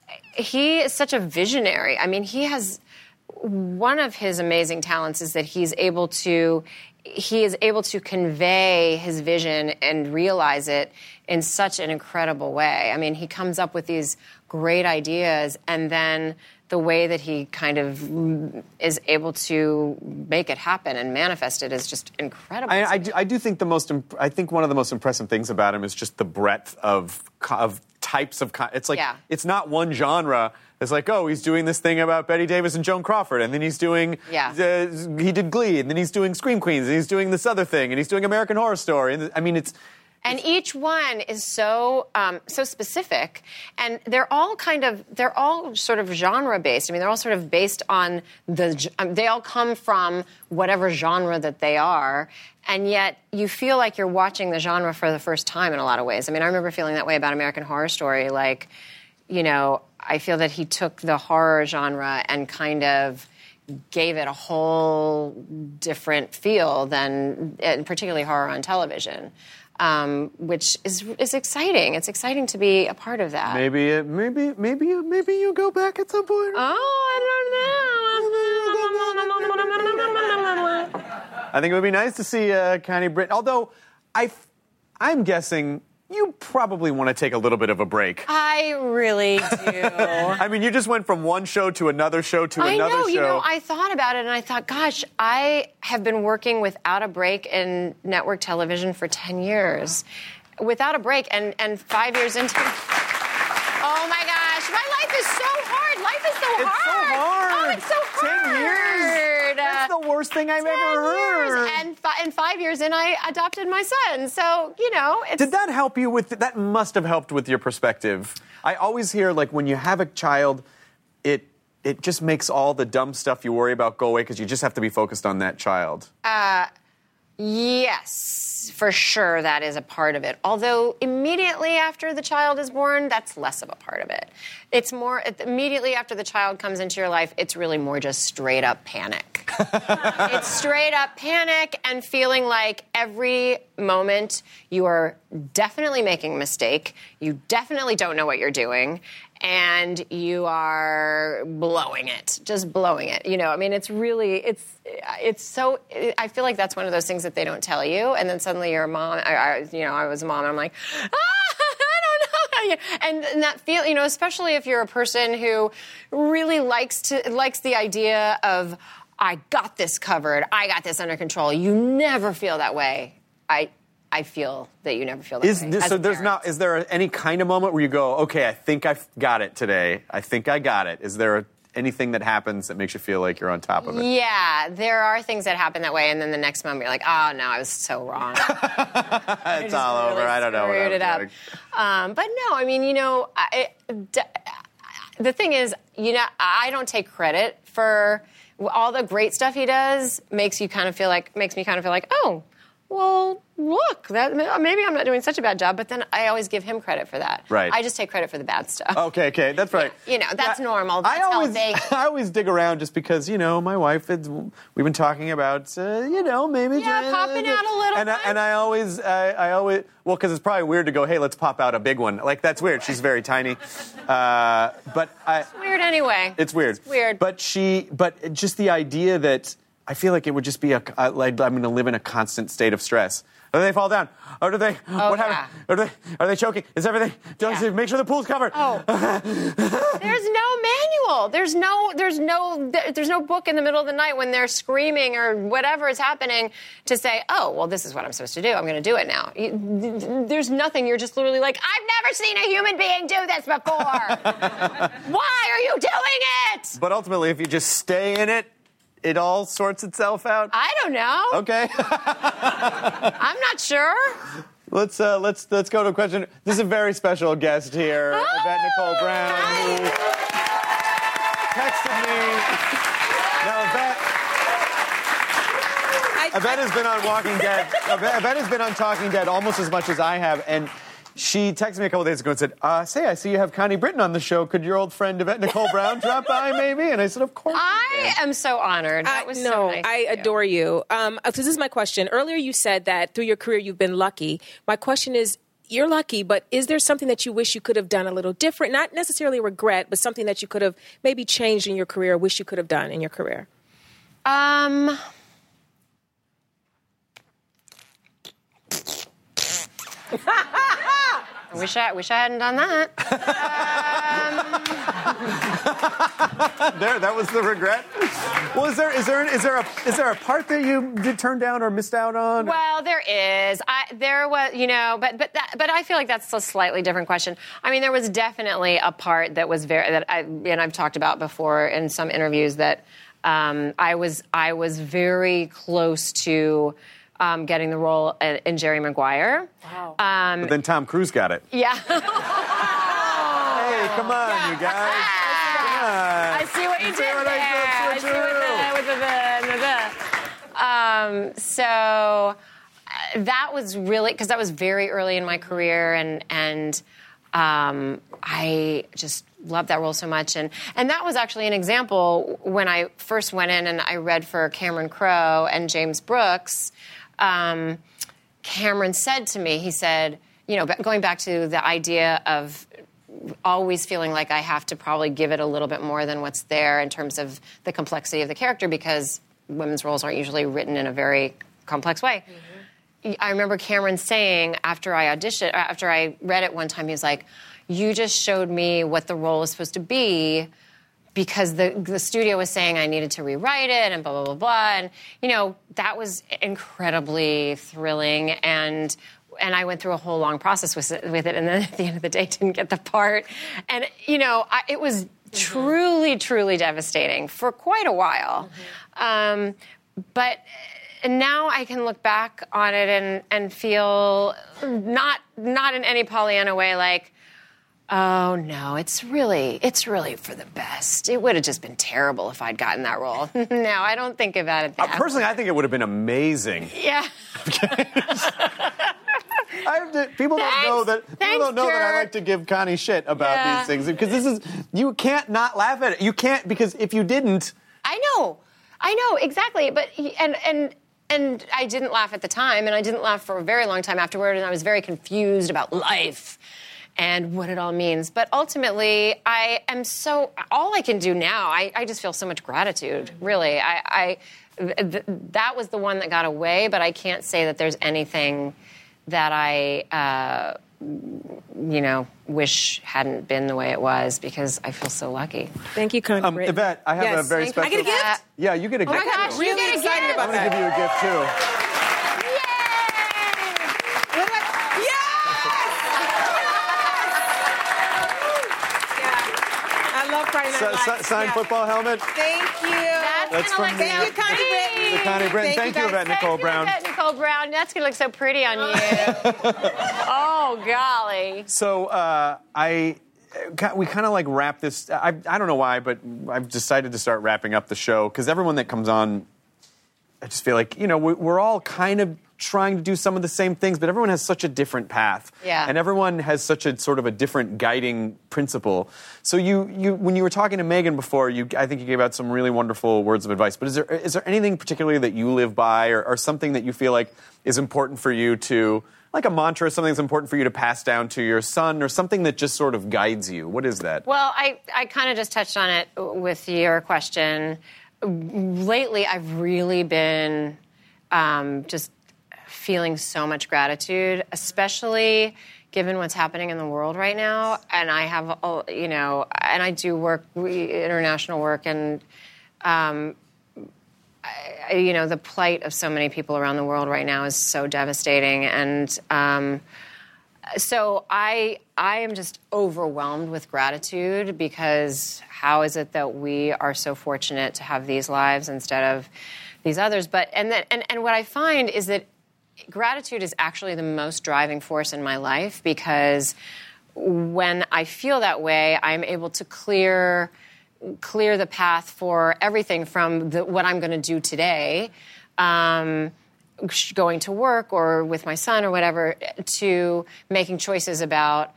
he is such a visionary. I mean, he has. One of his amazing talents is that he's able to he is able to convey his vision and realize it in such an incredible way. I mean, he comes up with these great ideas, and then the way that he kind of is able to make it happen and manifest it is just incredible. I, I, do, I do think the most imp- I think one of the most impressive things about him is just the breadth of of types of con- it's like Yeah. it's not one genre. It's like, oh, he's doing this thing about Betty Davis and Joan Crawford, and then he's doing, Yeah. uh, he did Glee, and then he's doing Scream Queens, and he's doing this other thing, and he's doing American Horror Story. And I mean, it's And each one is so um, so specific, and they're all kind of they're all sort of genre based. I mean, they're all sort of based on the. Um, they all come from whatever genre that they are, and yet you feel like you're watching the genre for the first time in a lot of ways. I mean, I remember feeling that way about American Horror Story. Like, you know, I feel that he took the horror genre and kind of gave it a whole different feel than, and particularly horror on television. Um, which is is exciting. It's exciting to be a part of that. maybe it, maybe maybe you maybe you go back at some point. Oh, I don't know. I think it would be nice to see uh, Connie Britton. Although I, I'm guessing you probably want to take a little bit of a break. I really do. I mean, you just went from one show to another show to I another know, show. you know, I thought about it and I thought, gosh, I have been working without a break in network television for ten years. Without a break, and, and five years into... Oh, my gosh. My life is so hard. Life is so It's hard. so hard. Oh, it's so hard. Ten years. That's the worst thing I've ten ever heard. Years. And, fi- and five years in, I adopted my son. So, you know, it's... Did that help you with, that must have helped with your perspective. I always hear, like, when you have a child, it it just makes all the dumb stuff you worry about go away because you just have to be focused on that child. Uh, yes, for sure that is a part of it. Although immediately after the child is born, that's less of a part of it. It's more, immediately after the child comes into your life, it's really more just straight up panic. It's straight up panic and feeling like every moment you are definitely making a mistake. You definitely don't know what you're doing. And you are blowing it, just blowing it. You know, I mean, it's really, it's, it's so, I feel like that's one of those things that they don't tell you. And then suddenly you're a mom, I, I, you know, I was a mom, and I'm like, ah, I don't know. And, and that feel, you know, especially if you're a person who really likes to, likes the idea of, I got this covered, I got this under control. You never feel that way. I, I feel that you never feel that Is way. this, so there's not, is there any kind of moment where you go, okay, I think I've got it today. I think I got it. Is there anything that happens that makes you feel like you're on top of it? Yeah, there are things that happen that way, and then the next moment you're like, oh, no, I was so wrong. It's all over. I don't know what I was it up. doing. Um, but no, I mean, you know, I, d- the thing is, you know, I don't take credit for all the great stuff he does makes you kind of feel like makes me kind of feel like, oh, well, look, that maybe I'm not doing such a bad job. But then I always give him credit for that. Right. I just take credit for the bad stuff. Okay, okay, that's right. Yeah, you know, that's Yeah, normal. That's I always, how they. I always dig around just because, you know, my wife, is, we've been talking about, uh, you know, maybe. Yeah, popping out a little and I, and I always, I, I always, well, because it's probably weird to go, hey, let's pop out a big one. Like, that's weird. She's very tiny. Uh, but I. It's weird anyway. It's weird. It's weird. But she, but just the idea that I feel like it would just be a, uh, like I'm going to live in a constant state of stress. Or do they fall down? Or do they? Oh, what yeah. happened? Or do they, are they choking? Is everything? Do Yeah. Make sure the pool's covered. Oh. There's no manual. There's no. There's no. There's no book in the middle of the night when they're screaming or whatever is happening to say, oh, well, this is what I'm supposed to do. I'm going to do it now. You, there's nothing. You're just literally like, I've never seen a human being do this before. Why are you doing it? But ultimately, if you just stay in it, it all sorts itself out. I don't know. Okay. I'm not sure. let's uh, let's let's go to a question. This is a very special guest here, oh, Yvette Nicole Brown, who texted me. Now, Yvette, Yvette has been on Walking Dead. Yvette, Yvette has been on Talking Dead almost as much as I have, and she texted me a couple days ago and said, uh, say, I see you have Connie Britton on the show. Could your old friend Yvette Nicole Brown drop by, maybe? And I said, of course. I am so honored. That I, was no, so nice. I adore you. Um, so this is my question. Earlier you said that through your career you've been lucky. My question is, you're lucky, but is there something that you wish you could have done a little different? Not necessarily regret, but something that you could have maybe changed in your career, wish you could have done in your career? Um... I wish I wish I hadn't done that. Um... there, that was the regret. Well, is there is there is there a is there a part that you did turn down or missed out on? Well, there is. I there was, you know, but but that, but I feel like that's a slightly different question. I mean, there was definitely a part that was very that I and I've talked about before in some interviews that um, I was I was very close to. Um, getting the role in Jerry Maguire. Wow. Um, but then Tom Cruise got it. Yeah. Hey, come on, yeah. you guys. Come on. I see what you, you did what there. I, I see what the, with the, the, the, the. Um, so uh, that was really, because that was very early in my career, and and um, I just loved that role so much. And, and that was actually an example when I first went in and I read for Cameron Crowe and James Brooks. Um, Cameron said to me, he said, you know, going back to the idea of always feeling like I have to probably give it a little bit more than what's there in terms of the complexity of the character, because women's roles aren't usually written in a very complex way. Mm-hmm. I remember Cameron saying after I auditioned, after I read it one time, he was like, you just showed me what the role is supposed to be, because the the studio was saying I needed to rewrite it and blah, blah, blah, blah. And, you know, that was incredibly thrilling. And and I went through a whole long process with it, with it and then at the end of the day didn't get the part. And, you know, I, it was mm-hmm. truly, truly devastating for quite a while. Mm-hmm. Um, but now I can look back on it and, and feel not not in any Pollyanna way like, oh, no, it's really, it's really for the best. It would have just been terrible if I'd gotten that role. No, I don't think about it that uh, Personally, I think it would have been amazing. Yeah. I have to, people Thanks. don't know that Thanks, people don't know Jerk. that I like to give Connie shit about Yeah. these things, because this is, you can't not laugh at it. You can't, because if you didn't. I know. I know, exactly. But, he, and, and, and I didn't laugh at the time, and I didn't laugh for a very long time afterward, and I was very confused about life and what it all means. But ultimately, I am so, all I can do now, I, I just feel so much gratitude, really. I, I th- that was the one that got away, but I can't say that there's anything that I, uh, you know, wish hadn't been the way it was, because I feel so lucky. Thank you, Connie Um, Yvette, I have yes. a very Thank special... you. I get a gift? Yeah, you get a oh gift. Oh, my gosh, too. really get a excited gift. about I'm that. going to give you a gift, too. So, so, signed yeah. football helmet. Thank you. That's, That's gonna from look the- so Thank you, Connie pretty. Britton. The Connie Britton. Thank Thank, you you, guys. Yvette Nicole Thank Brown. you, Yvette Nicole Brown. That's going to look so pretty on you. Oh, golly. So uh, I, we kind of like wrap this. I, I don't know why, but I've decided to start wrapping up the show because everyone that comes on, I just feel like, you know, we're all kind of trying to do some of the same things, but everyone has such a different path. Yeah. And everyone has such a sort of a different guiding principle. So you, you when you were talking to Megan before, you, I think you gave out some really wonderful words of advice. But is there is there anything particularly that you live by or, or something that you feel like is important for you to, like a mantra, something that's important for you to pass down to your son or something that just sort of guides you? What is that? Well, I, I kind of just touched on it with your question. Lately, I've really been um, just feeling so much gratitude, especially given what's happening in the world right now. And I have, you know, and I do work, international work, and, um, I, you know, the plight of so many people around the world right now is so devastating. And um, so I, I am just overwhelmed with gratitude because how is it that we are so fortunate to have these lives instead of these others? But and that, and, and what I find is that gratitude is actually the most driving force in my life because when I feel that way, I'm able to clear clear the path for everything from the, what I'm going to do today, um, going to work or with my son or whatever, to making choices about,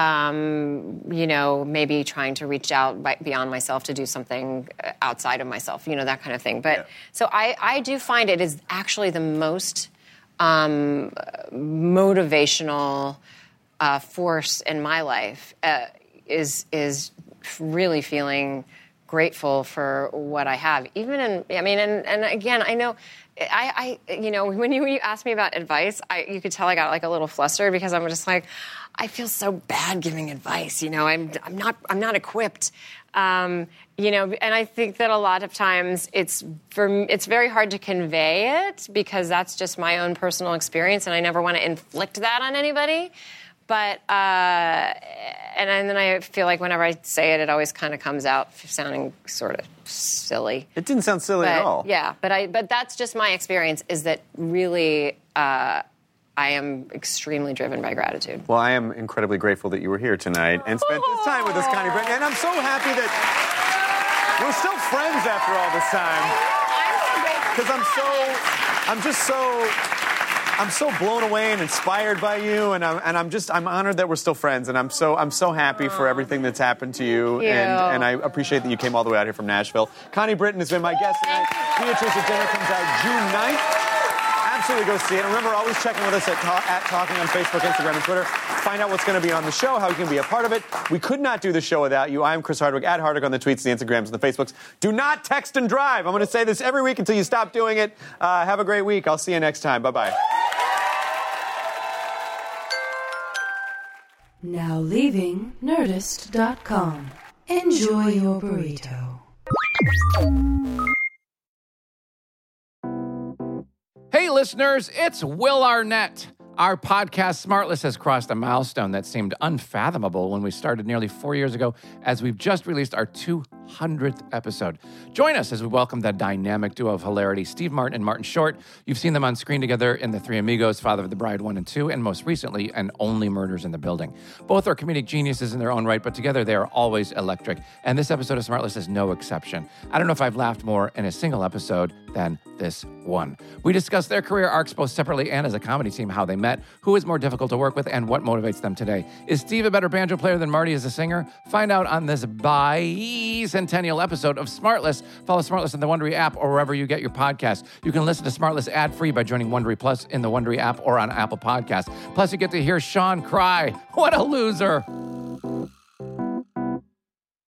um, you know, maybe trying to reach out by, beyond myself to do something outside of myself, you know, that kind of thing. But yeah. so I, I do find it is actually the most um, motivational uh, force in my life uh, is is really feeling grateful for what I have. Even in, I mean, and, and again, I know, I, I, you know, when you, when you asked me about advice, I, you could tell I got like a little flustered because I'm just like, I feel so bad giving advice. You know, I'm, I'm not, I'm not equipped. Um, you know, and I think that a lot of times it's for, it's very hard to convey it because that's just my own personal experience, and I never want to inflict that on anybody. But, uh, and, and then I feel like whenever I say it, it always kind of comes out sounding sort of silly. It didn't sound silly but, at all. Yeah, but I, but that's just my experience, is that really uh, I am extremely driven by gratitude. Well, I am incredibly grateful that you were here tonight and spent this time with us, Connie Britton. And I'm so happy that we're still friends after all this time. Because I'm so, I'm just so... I'm so blown away and inspired by you, and I'm and I'm just I'm honored that we're still friends, and I'm so I'm so happy for everything that's happened to you, Thank you. and and I appreciate that you came all the way out here from Nashville. Connie Britton has been my guest tonight. Beatrice at Dinner comes out June ninth. Absolutely go see it. And remember, always checking with us at, ta- at Talking on Facebook, Instagram, and Twitter. Find out what's going to be on the show, how you can be a part of it. We could not do the show without you. I am Chris Hardwick, at Hardwick on the tweets, the Instagrams, and the Facebooks. Do not text and drive. I'm going to say this every week until you stop doing it. Uh, have a great week. I'll see you next time. Bye-bye. Now leaving Nerdist dot com. Enjoy your burrito. Hey, listeners, it's Will Arnett. Our podcast, Smartless, has crossed a milestone that seemed unfathomable when we started nearly four years ago, as we've just released our two hundredth episode. Join us as we welcome the dynamic duo of hilarity, Steve Martin and Martin Short. You've seen them on screen together in The Three Amigos, Father of the Bride one and two, and most recently, in Only Murders in the Building. Both are comedic geniuses in their own right, but together they are always electric. And this episode of Smartless is no exception. I don't know if I've laughed more in a single episode than this one. We discuss their career arcs both separately and as a comedy team, how they met, who is more difficult to work with, and what motivates them today. Is Steve a better banjo player than Marty as a singer? Find out on this bicentennial episode of Smartless. Follow Smartless in the Wondery app or wherever you get your podcasts. You can listen to Smartless ad-free by joining Wondery Plus in the Wondery app or on Apple Podcasts. Plus, you get to hear Sean cry. What a loser.